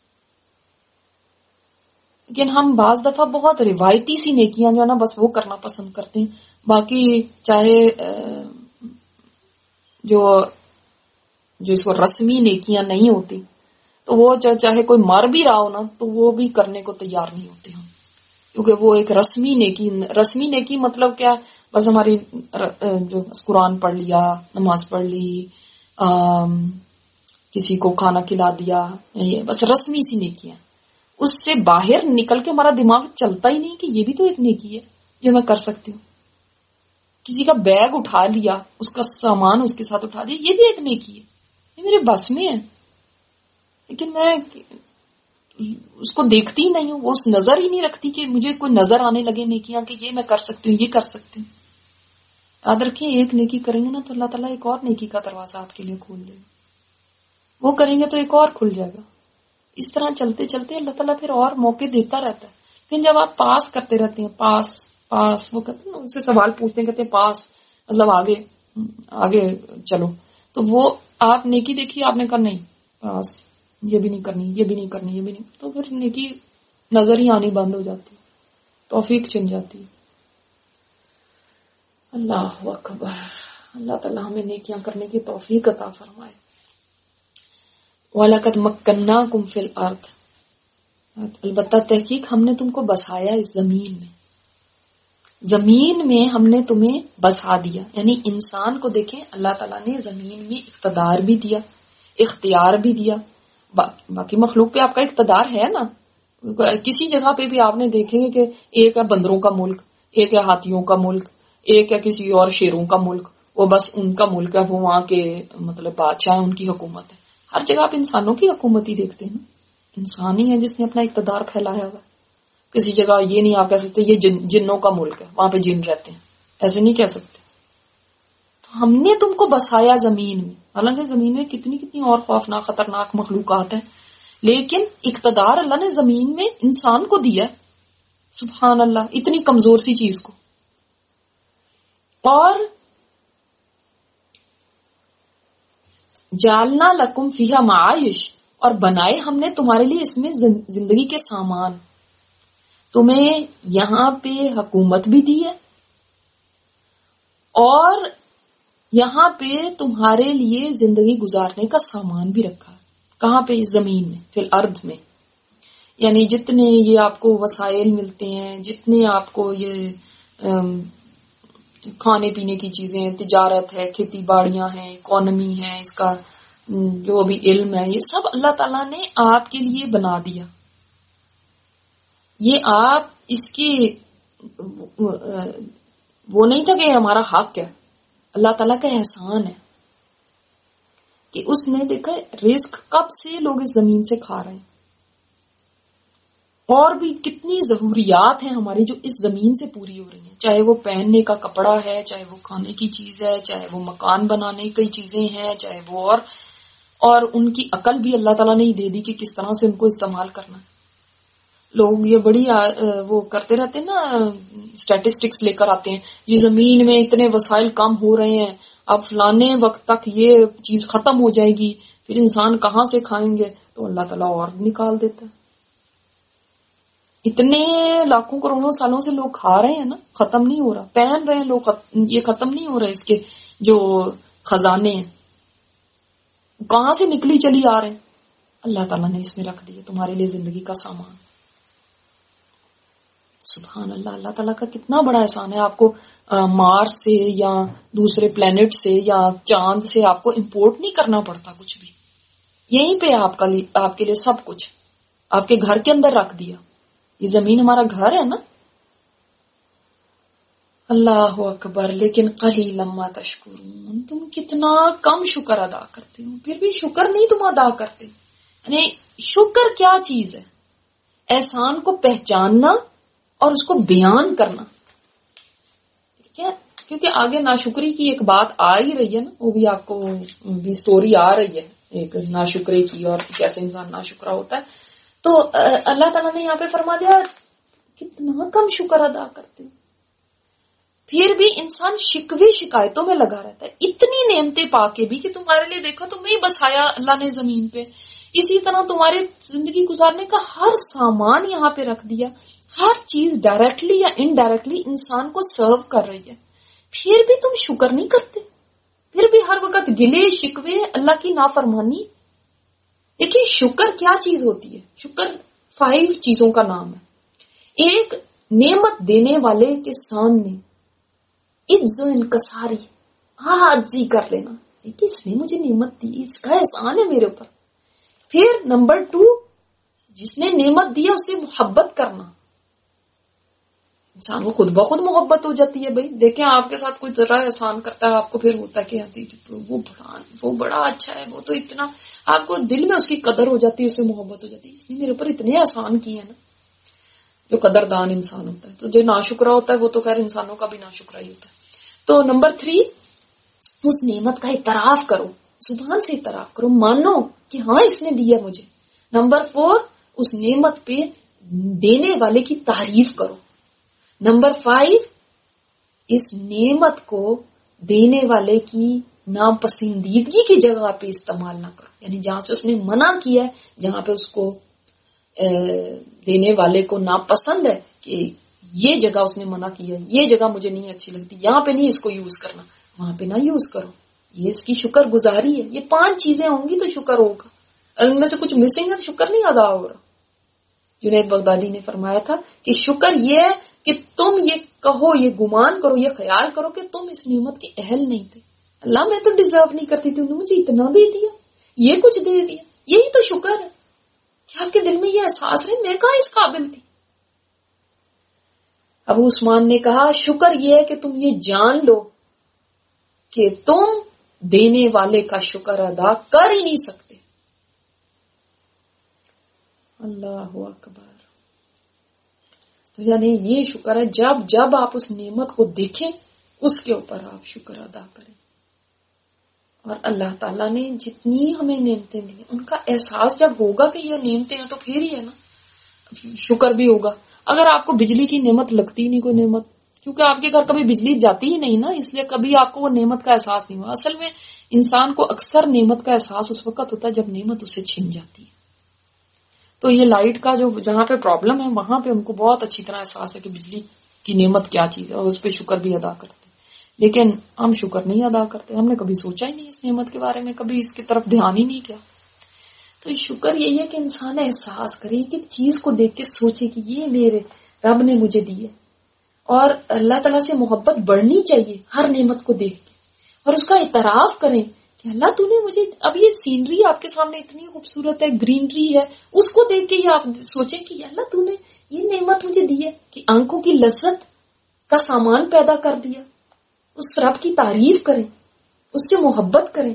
لیکن ہم بعض دفعہ بہت روایتی سی نیکیاں جو ہے نا بس وہ کرنا پسند کرتے ہیں. باقی چاہے جو اس کو رسمی نیکیاں نہیں ہوتی تو وہ چاہے کوئی مر بھی رہا ہو نا تو وہ بھی کرنے کو تیار نہیں ہوتے ہم، کیونکہ وہ ایک رسمی نیکی مطلب کیا، بس ہماری جو قرآن پڑھ لیا، نماز پڑھ لی، کسی کو کھانا کھلا دیا، یہ بس رسمی سی نیکیاں. اس سے باہر نکل کے ہمارا دماغ چلتا ہی نہیں کہ یہ بھی تو ایک نیکی ہے جو میں کر سکتی ہوں. کسی کا بیگ اٹھا لیا، اس کا سامان اس کے ساتھ اٹھا دیا، یہ بھی ایک نیکی ہے، یہ میرے بس میں ہے. لیکن میں اس کو دیکھتی ہی نہیں ہوں، وہ اس نظر ہی نہیں رکھتی کہ مجھے کوئی نظر آنے لگے نیکیاں کہ یہ میں کر سکتی ہوں، یہ کر سکتی ہوں. یاد رکھیں ایک نیکی کریں گے نا تو اللہ تعالیٰ ایک اور نیکی کا دروازہ آپ کے لیے کھول دے گا. وہ کریں گے تو ایک اور کھل جائے گا. اس طرح چلتے چلتے اللہ تعالیٰ پھر اور موقع دیتا رہتا ہے. لیکن جب آپ پاس کرتے رہتے ہیں، پاس وہ کہتے ہیں نا، ان سے سوال پوچھتے ہیں، کہتے ہیں پاس مطلب آگے چلو، تو وہ آپ نیکی دیکھی، آپ نے کہا نہیں پاس، یہ بھی نہیں کرنی، یہ بھی نہیں کرنی، یہ بھی نہیں، تو پھر نیکی نظر ہی آنی بند ہو جاتی، توفیق چھن جاتی. اللہ اکبر. اللہ تعالیٰ ہمیں نیکیاں کرنے کی توفیق عطا فرمائے. وَلَقَدْ مَكَّنَّاكُمْ فِي الْأَرْضِ، البتہ تحقیق ہم نے تم کو بسایا اس زمین میں ہم نے تمہیں بسا دیا. یعنی انسان کو دیکھیں اللہ تعالیٰ نے زمین میں اقتدار بھی دیا، اختیار بھی دیا. باقی مخلوق پہ آپ کا اقتدار ہے نا، کسی جگہ پہ بھی آپ نے دیکھیں گے کہ ایک ہے بندروں کا ملک، ایک ہے ہاتھیوں کا ملک، ایک ہے کسی اور شیروں کا ملک، وہ بس ان کا ملک ہے، وہ وہاں کے مطلب بادشاہ ہیں، ان کی حکومت ہے. ہر جگہ آپ انسانوں کی حکومت ہی دیکھتے ہیں نا، انسان ہی ہے جس نے اپنا اقتدار پھیلایا ہوا. کسی جگہ یہ نہیں آپ کہہ سکتے یہ جنوں کا ملک ہے، وہاں پہ جن رہتے ہیں، ایسے نہیں کہہ سکتے. تو ہم نے تم کو بسایا زمین میں، حالانکہ زمین میں کتنی اور خوفناک خطرناک مخلوقات ہیں، لیکن اقتدار اللہ نے زمین میں انسان کو دیا. سبحان اللہ، اتنی کمزور سی چیز کو. اور جالنا لکم فیہا معائش، اور بنائے ہم نے تمہارے لیے اس میں زندگی کے سامان. تمہیں یہاں پہ حکومت بھی دی ہے اور یہاں پہ تمہارے لیے زندگی گزارنے کا سامان بھی رکھا. کہاں پہ؟ اس زمین میں، فی الارض میں. یعنی جتنے یہ آپ کو وسائل ملتے ہیں، جتنے آپ کو یہ کھانے پینے کی چیزیں، تجارت ہے، کھیتی باڑیاں ہیں، اکانومی ہے، اس کا جو بھی علم ہے، یہ سب اللہ تعالیٰ نے آپ کے لیے بنا دیا. یہ آپ اس کی وہ نہیں تھا کہ ہمارا حق ہے، اللہ تعالیٰ کا احسان ہے کہ اس نے دیکھا رزق کب سے لوگ اس زمین سے کھا رہے ہیں، اور بھی کتنی ضروریات ہیں ہماری جو اس زمین سے پوری ہو رہی ہیں، چاہے وہ پہننے کا کپڑا ہے، چاہے وہ کھانے کی چیز ہے، چاہے وہ مکان بنانے کی چیزیں ہیں، چاہے وہ اور ان کی عقل بھی اللہ تعالیٰ نے ہی دے دی کہ کس طرح سے ان کو استعمال کرنا ہے. لوگ یہ بڑی وہ کرتے رہتے ہیں نا، اسٹیٹسٹکس لے کر آتے ہیں، یہ زمین میں اتنے وسائل کم ہو رہے ہیں، اب فلانے وقت تک یہ چیز ختم ہو جائے گی، پھر انسان کہاں سے کھائیں گے، تو اللہ تعالیٰ اور نکال دیتا ہے. اتنے لاکھوں کروڑوں سالوں سے لوگ کھا رہے ہیں نا، ختم نہیں ہو رہا، پہن رہے ہیں لوگ، یہ ختم نہیں ہو رہا. اس کے جو خزانے ہیں کہاں سے نکلی چلی آ رہے ہیں، اللہ تعالیٰ نے اس میں رکھ دیے تمہارے لیے زندگی کا سامان. سبحان اللہ، اللہ تعالیٰ کا کتنا بڑا احسان ہے. آپ کو مارس سے یا دوسرے پلینٹ سے یا چاند سے آپ کو امپورٹ نہیں کرنا پڑتا کچھ بھی، یہیں پہ آپ کے لیے سب کچھ آپ کے گھر کے اندر رکھ دیا. یہ زمین ہمارا گھر ہے نا، اللہ اکبر. لیکن قلیلا ما تشکرون، تم کتنا کم شکر ادا کرتے ہو، پھر بھی شکر نہیں تم ادا کرتے. یعنی شکر کیا چیز ہے؟ احسان کو پہچاننا اور اس کو بیان کرنا. ٹھیک ہے، کیونکہ آگے ناشکری کی ایک بات آ ہی رہی ہے نا، وہ بھی آپ کو بھی سٹوری آ رہی ہے ایک ناشکرے کی اور کیسے انسان ناشکرا ہوتا ہے. تو اللہ تعالیٰ نے یہاں پہ فرما دیا کتنا کم شکر ادا کرتے. پھر بھی انسان شکوے شکایتوں میں لگا رہتا ہے، اتنی نعمتیں پا کے بھی کہ تمہارے لیے دیکھو تمہیں بسایا اللہ نے زمین پہ، اسی طرح تمہارے زندگی گزارنے کا ہر سامان یہاں پہ رکھ دیا، ہر چیز ڈائریکٹلی یا انڈائریکٹلی انسان کو سرو کر رہی ہے، پھر بھی تم شکر نہیں کرتے، پھر بھی ہر وقت گلے شکوے، اللہ کی نافرمانی. دیکھیے شکر کیا چیز ہوتی ہے؟ شکر 5 چیزوں کا نام ہے. ایک، نعمت دینے والے کے سامنے عز و انکساری، عاجزی کر لینا کہ اس نے مجھے نعمت دی، اس کا احسان ہے میرے اوپر. پھر نمبر 2، جس نے نعمت دی ہے اس سے محبت کرنا. انسان کو خود بخود محبت ہو جاتی ہے. بھائی دیکھیں آپ کے ساتھ کوئی ذرا احسان کرتا ہے، آپ کو پھر ہوتا ہے کہ وہ بڑا اچھا ہے، وہ تو اتنا، آپ کو دل میں اس کی قدر ہو جاتی ہے، اس سے محبت ہو جاتی ہے، اس نے میرے اوپر اتنے احسان کیے ہیں نا. جو قدردان انسان ہوتا ہے. تو جو ناشکرا ہوتا ہے وہ تو خیر انسانوں کا بھی ناشکرا ہی ہوتا ہے. تو نمبر 3، اس نعمت کا اعتراف کرو، زبان سے اعتراف کرو، مانو کہ ہاں اس نے دیا مجھے. نمبر 4، اس نعمت پہ دینے والے کی تعریف کرو. نمبر 5، اس نعمت کو دینے والے کی ناپسندیدگی کی جگہ پہ استعمال نہ کرو. یعنی جہاں سے اس نے منع کیا ہے، جہاں پہ اس کو دینے والے کو ناپسند ہے کہ یہ جگہ اس نے منع کیا ہے، یہ جگہ مجھے نہیں اچھی لگتی، یہاں پہ نہیں اس کو یوز کرنا، وہاں پہ نہ یوز کرو. یہ اس کی شکر گزاری ہے. یہ 5 چیزیں ہوں گی تو شکر ہوگا. ان میں سے کچھ مسنگ ہے تو شکر نہیں ادا ہو رہا. جنید بغدادی نے فرمایا تھا کہ شکر یہ ہے کہ تم یہ کہو، یہ گمان کرو، یہ خیال کرو کہ تم اس نعمت کے اہل نہیں تھے. اللہ میں تو ڈیزرو نہیں کرتی تھی، انہوں نے مجھے اتنا دے دیا، یہ کچھ دے دیا. یہی تو شکر ہے کہ آپ کے دل میں یہ احساس رہے میں کہاں اس قابل تھی. ابو عثمان نے کہا شکر یہ ہے کہ تم یہ جان لو کہ تم دینے والے کا شکر ادا کر ہی نہیں سکتے. اللہ اکبر. تو یعنی یہ شکر ہے جب آپ اس نعمت کو دیکھیں اس کے اوپر آپ شکر ادا کریں. اور اللہ تعالیٰ نے جتنی ہمیں نعمتیں دی ان کا احساس جب ہوگا کہ یہ نعمتیں ہیں تو پھر ہی ہے نا شکر بھی ہوگا. اگر آپ کو بجلی کی نعمت لگتی نہیں کوئی نعمت، کیونکہ آپ کے گھر کبھی بجلی جاتی ہی نہیں نا، اس لیے کبھی آپ کو وہ نعمت کا احساس نہیں ہوا. اصل میں انسان کو اکثر نعمت کا احساس اس وقت ہوتا ہے جب نعمت اسے چھن جاتی ہے. تو یہ لائٹ کا جو جہاں پہ پرابلم ہے وہاں پہ ان کو بہت اچھی طرح احساس ہے کہ بجلی کی نعمت کیا چیز ہے اور اس پہ شکر بھی ادا کرتے. لیکن ہم شکر نہیں ادا کرتے، ہم نے کبھی سوچا ہی نہیں اس نعمت کے بارے میں، کبھی اس کی طرف دھیان ہی نہیں کیا. تو شکر یہی ہے کہ انسان احساس کرے کہ چیز کو دیکھ کے سوچے کہ یہ میرے رب نے مجھے دی ہے، اور اللہ تعالیٰ سے محبت بڑھنی چاہیے ہر نعمت کو دیکھ کے، اور اس کا اعتراف کریں کہ اللہ تو نے مجھے، اب یہ سینری آپ کے سامنے اتنی خوبصورت ہے، گرینری ہے، اس کو دیکھ کے یہ آپ سوچیں کہ اللہ تو نے یہ نعمت مجھے دی ہے کہ آنکھوں کی لذت کا سامان پیدا کر دیا. اس رب کی تعریف کریں، اس سے محبت کریں.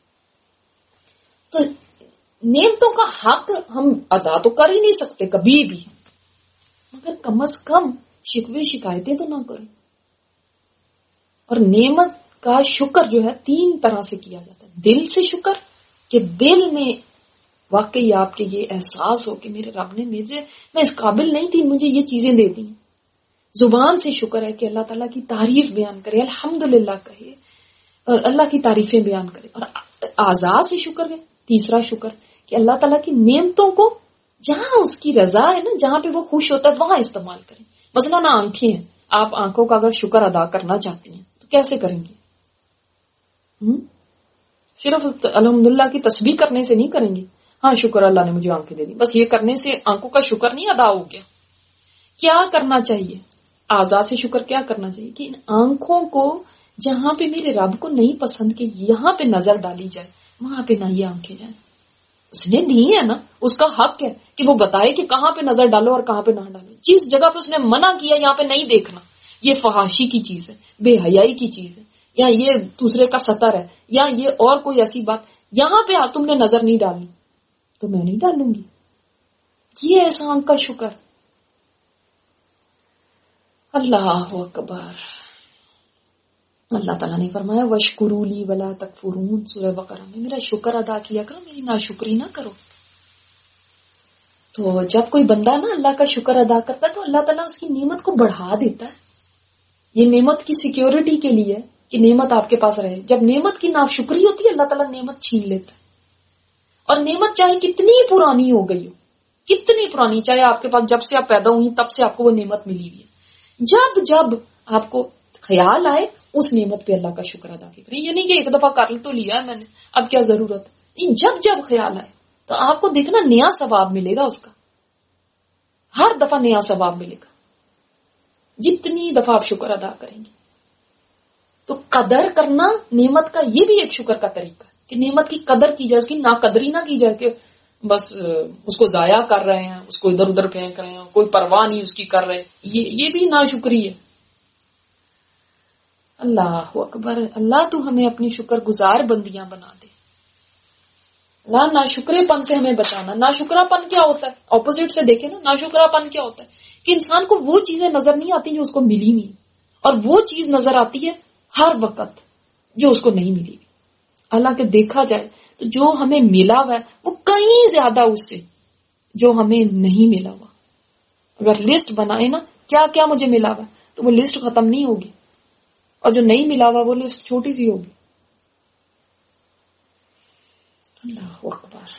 تو نعمتوں کا حق ہم ادا تو کر ہی نہیں سکتے کبھی بھی، مگر کم از کم شکوے شکایتیں تو نہ کریں. اور نعمت کا شکر جو ہے 3 طرح سے کیا جاتا ہے. دل سے شکر کہ دل میں واقعی آپ کے یہ احساس ہو کہ میرے رب نے میں اس قابل نہیں تھی، مجھے یہ چیزیں دے دی. زبان سے شکر ہے کہ اللہ تعالیٰ کی تعریف بیان کرے، الحمدللہ کہے اور اللہ کی تعریفیں بیان کرے. اور اعضاء سے شکر ہے 3 شکر کہ اللہ تعالیٰ کی نعمتوں کو جہاں اس کی رضا ہے نا، جہاں پہ وہ خوش ہوتا ہے وہاں استعمال کریں. مثلا نہ آنکھیں ہیں، آپ آنکھوں کا اگر شکر ادا کرنا چاہتی ہیں تو کیسے کریں گے؟ صرف الحمدللہ کی تسبیح کرنے سے نہیں کریں گے. ہاں شکر اللہ نے مجھے آنکھیں دے دی، بس یہ کرنے سے آنکھوں کا شکر نہیں ادا ہو گیا. کیا کرنا چاہیے؟ اعضاء سے شکر کیا کرنا چاہیے کہ ان آنکھوں کو جہاں پہ میرے رب کو نہیں پسند کہ یہاں پہ نظر ڈالی جائے وہاں پہ نہ یہ آنکھیں جائیں. اس نے دی ہے نا، اس کا حق ہے کہ وہ بتائے کہ کہاں پہ نظر ڈالو اور کہاں پہ نہ ڈالو. جس جگہ پہ اس نے منع کیا یہاں پہ نہیں دیکھنا، یہ فحاشی کی چیز ہے، بے حیائی کی چیز ہے، یا یہ دوسرے کا سطر ہے، یا یہ اور کوئی ایسی بات، یہاں پہ تم نے نظر نہیں ڈالنی تو میں نہیں ڈالوں گی. یہ احسان کا شکر. اللہ اکبر. اللہ تعالیٰ نے فرمایا وَاشْكُرُوا لِي وَلَا تَكْفُرُونَ سورہ بقرہ میں، میرا شکر ادا کیا کرو، میری ناشکری نہ کرو. تو جب کوئی بندہ نا اللہ کا شکر ادا کرتا ہے تو اللہ تعالیٰ اس کی نعمت کو بڑھا دیتا ہے. یہ نعمت کی سیکیورٹی کے لیے کہ نعمت آپ کے پاس رہے. جب نعمت کی ناشکری ہوتی ہے اللہ تعالیٰ نعمت چھین لیتا ہے. اور نعمت چاہے کتنی پرانی ہو گئی ہو، کتنی پرانی، چاہے آپ کے پاس جب سے آپ پیدا ہوئی تب سے آپ کو وہ نعمت ملی ہوئی ہے، جب جب آپ کو خیال آئے اس نعمت پہ اللہ کا شکر ادا کریں. یہ نہیں کہ ایک دفعہ کر تو لیا میں نے اب کیا ضرورت ہے. جب جب خیال آئے تو آپ کو دیکھنا نیا ثواب ملے گا، اس کا ہر دفعہ نیا ثواب ملے گا جتنی دفعہ آپ شکر ادا کریں گے. تو قدر کرنا نعمت کا یہ بھی ایک شکر کا طریقہ ہے کہ نعمت کی قدر کی جائے، اس کی ناقدری نہ کی جائے کہ بس اس کو ضائع کر رہے ہیں، اس کو ادھر ادھر پھینک رہے ہیں، کوئی پرواہ نہیں اس کی کر رہے. یہ بھی ناشکری ہے. اللہ اکبر. اللہ تو ہمیں اپنی شکر گزار بندیاں بنا دے. اللہ ناشکرے پن سے ہمیں بچانا. ناشکرا پن کیا ہوتا ہے؟ اپوزٹ سے دیکھیں نا، ناشکرا پن کیا ہوتا ہے کہ انسان کو وہ چیزیں نظر نہیں آتی جو اس کو ملی نہیں، اور وہ چیز نظر آتی ہے ہر وقت جو اس کو نہیں ملی. حالانکہ دیکھا جائے تو جو ہمیں ملا ہوا ہے وہ کہیں زیادہ اس سے جو ہمیں نہیں ملا ہوا. اگر لسٹ بنائے نا کیا کیا مجھے ملا ہوا تو وہ لسٹ ختم نہیں ہوگی، اور جو نہیں ملا ہوا وہ لسٹ چھوٹی سی ہوگی. اللہ اکبر.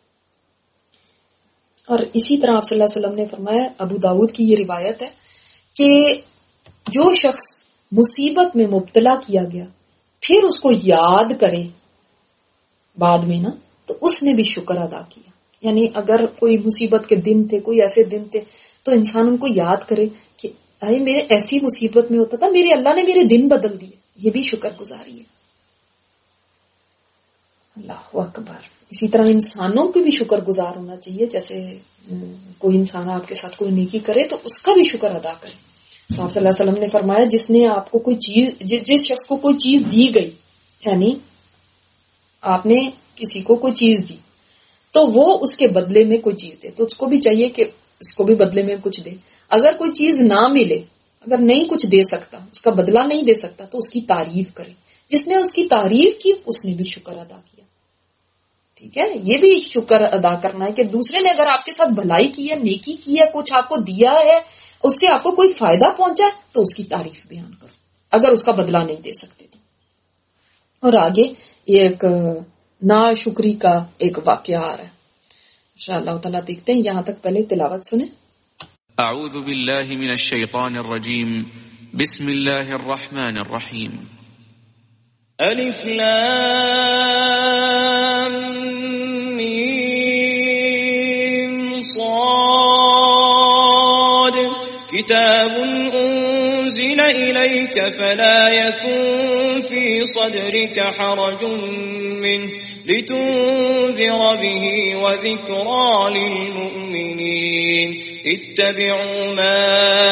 اور اسی طرح آپ صلی اللہ علیہ وسلم نے فرمایا، ابو داؤد کی یہ روایت ہے کہ جو شخص مصیبت میں مبتلا کیا گیا پھر اس کو یاد کرے بعد میں نا تو اس نے بھی شکر ادا کیا. یعنی اگر کوئی مصیبت کے دن تھے، کوئی ایسے دن تھے تو انسان ان کو یاد کرے کہ ارے میرے ایسی مصیبت میں ہوتا تھا، میرے اللہ نے میرے دن بدل دیے. یہ بھی شکر گزاری ہے. اللہ اکبر. اسی طرح انسانوں کو بھی شکر گزار ہونا چاہیے. جیسے کوئی انسان آپ کے ساتھ کوئی نیکی کرے تو اس کا بھی شکر ادا کرے. تو آپ صلی اللہ علیہ وسلم نے فرمایا جس نے آپ کو کوئی چیز، جس شخص کو کوئی چیز دی گئی، یعنی آپ نے کسی کو کوئی چیز دی تو وہ اس کے بدلے میں کوئی چیز دے، تو اس کو بھی چاہیے کہ اس کو بھی بدلے میں کچھ دے. اگر کوئی چیز نہ ملے، اگر نہیں کچھ دے سکتا، اس کا بدلہ نہیں دے سکتا تو اس کی تعریف کرے. جس نے اس کی تعریف کی اس نے بھی شکر ادا کیا. ٹھیک ہے، یہ بھی شکر ادا کرنا ہے کہ دوسرے نے اگر آپ کے ساتھ بھلائی کی ہے، نیکی کی ہے، کچھ آپ کو دیا ہے، اس سے آپ کو کوئی فائدہ پہنچا ہے تو اس کی تعریف بیان کرو اگر اس کا بدلہ نہیں دے سکتے تو. اور آگے ایک ناشکری کا ایک واقعہ آ رہا ہے انشاءاللہ تعالیٰ. دیکھتے ہیں، یہاں تک پہلے تلاوت سنیں. اعوذ باللہ من الشیطان الرجیم، بسم اللہ الرحمن الرحیم. الف لام میم صاد کتاب انزل الیک فلا یکن فی صدرک حرج منه لتنذر به وذکرى للمؤمنین. اتبعوا ما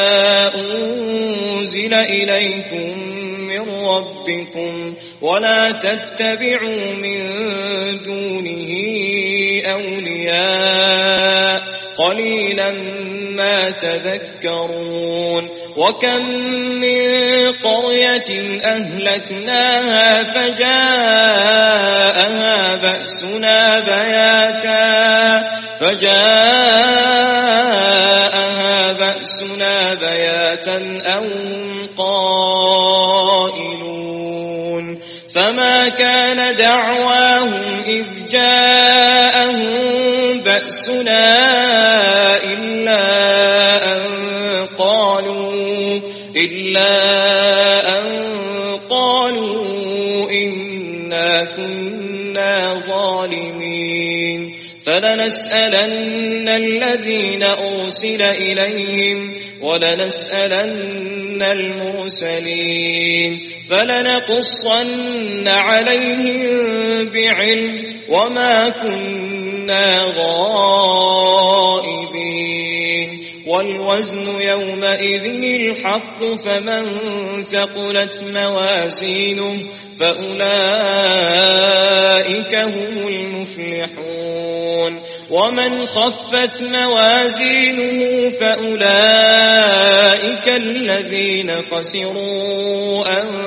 انزل الیکم من ربکم ولا تتبعوا من دونه اولیاء قلیلا ما تذکرون. وكم من قرية أهلكناها فجاءها بأسنا بياتا أو هم قائلون. فما كان دعواهم إذ جاءهم بأسنا إلا أن قالوا إنا كنا ظالمين. فلنسألن الذين أرسل إليهم ولنسألن المرسلين. فلنقصن عليهم بعلم وما كنا غائبين. والوزن يومئذ الحق فمن ثقلت موازينه فأولئك هم المفلحون ومن خفت موازينه فأولئك الذين خسروا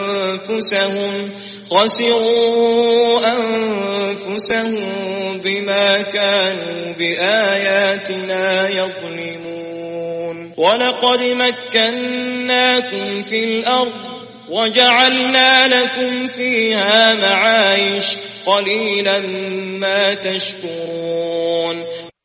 أنفسهم بما كانوا بآياتنا يظلمون ولقد مكناكم في الأرض وجعلنا لكم فيها معايش قليلا ما تشكرون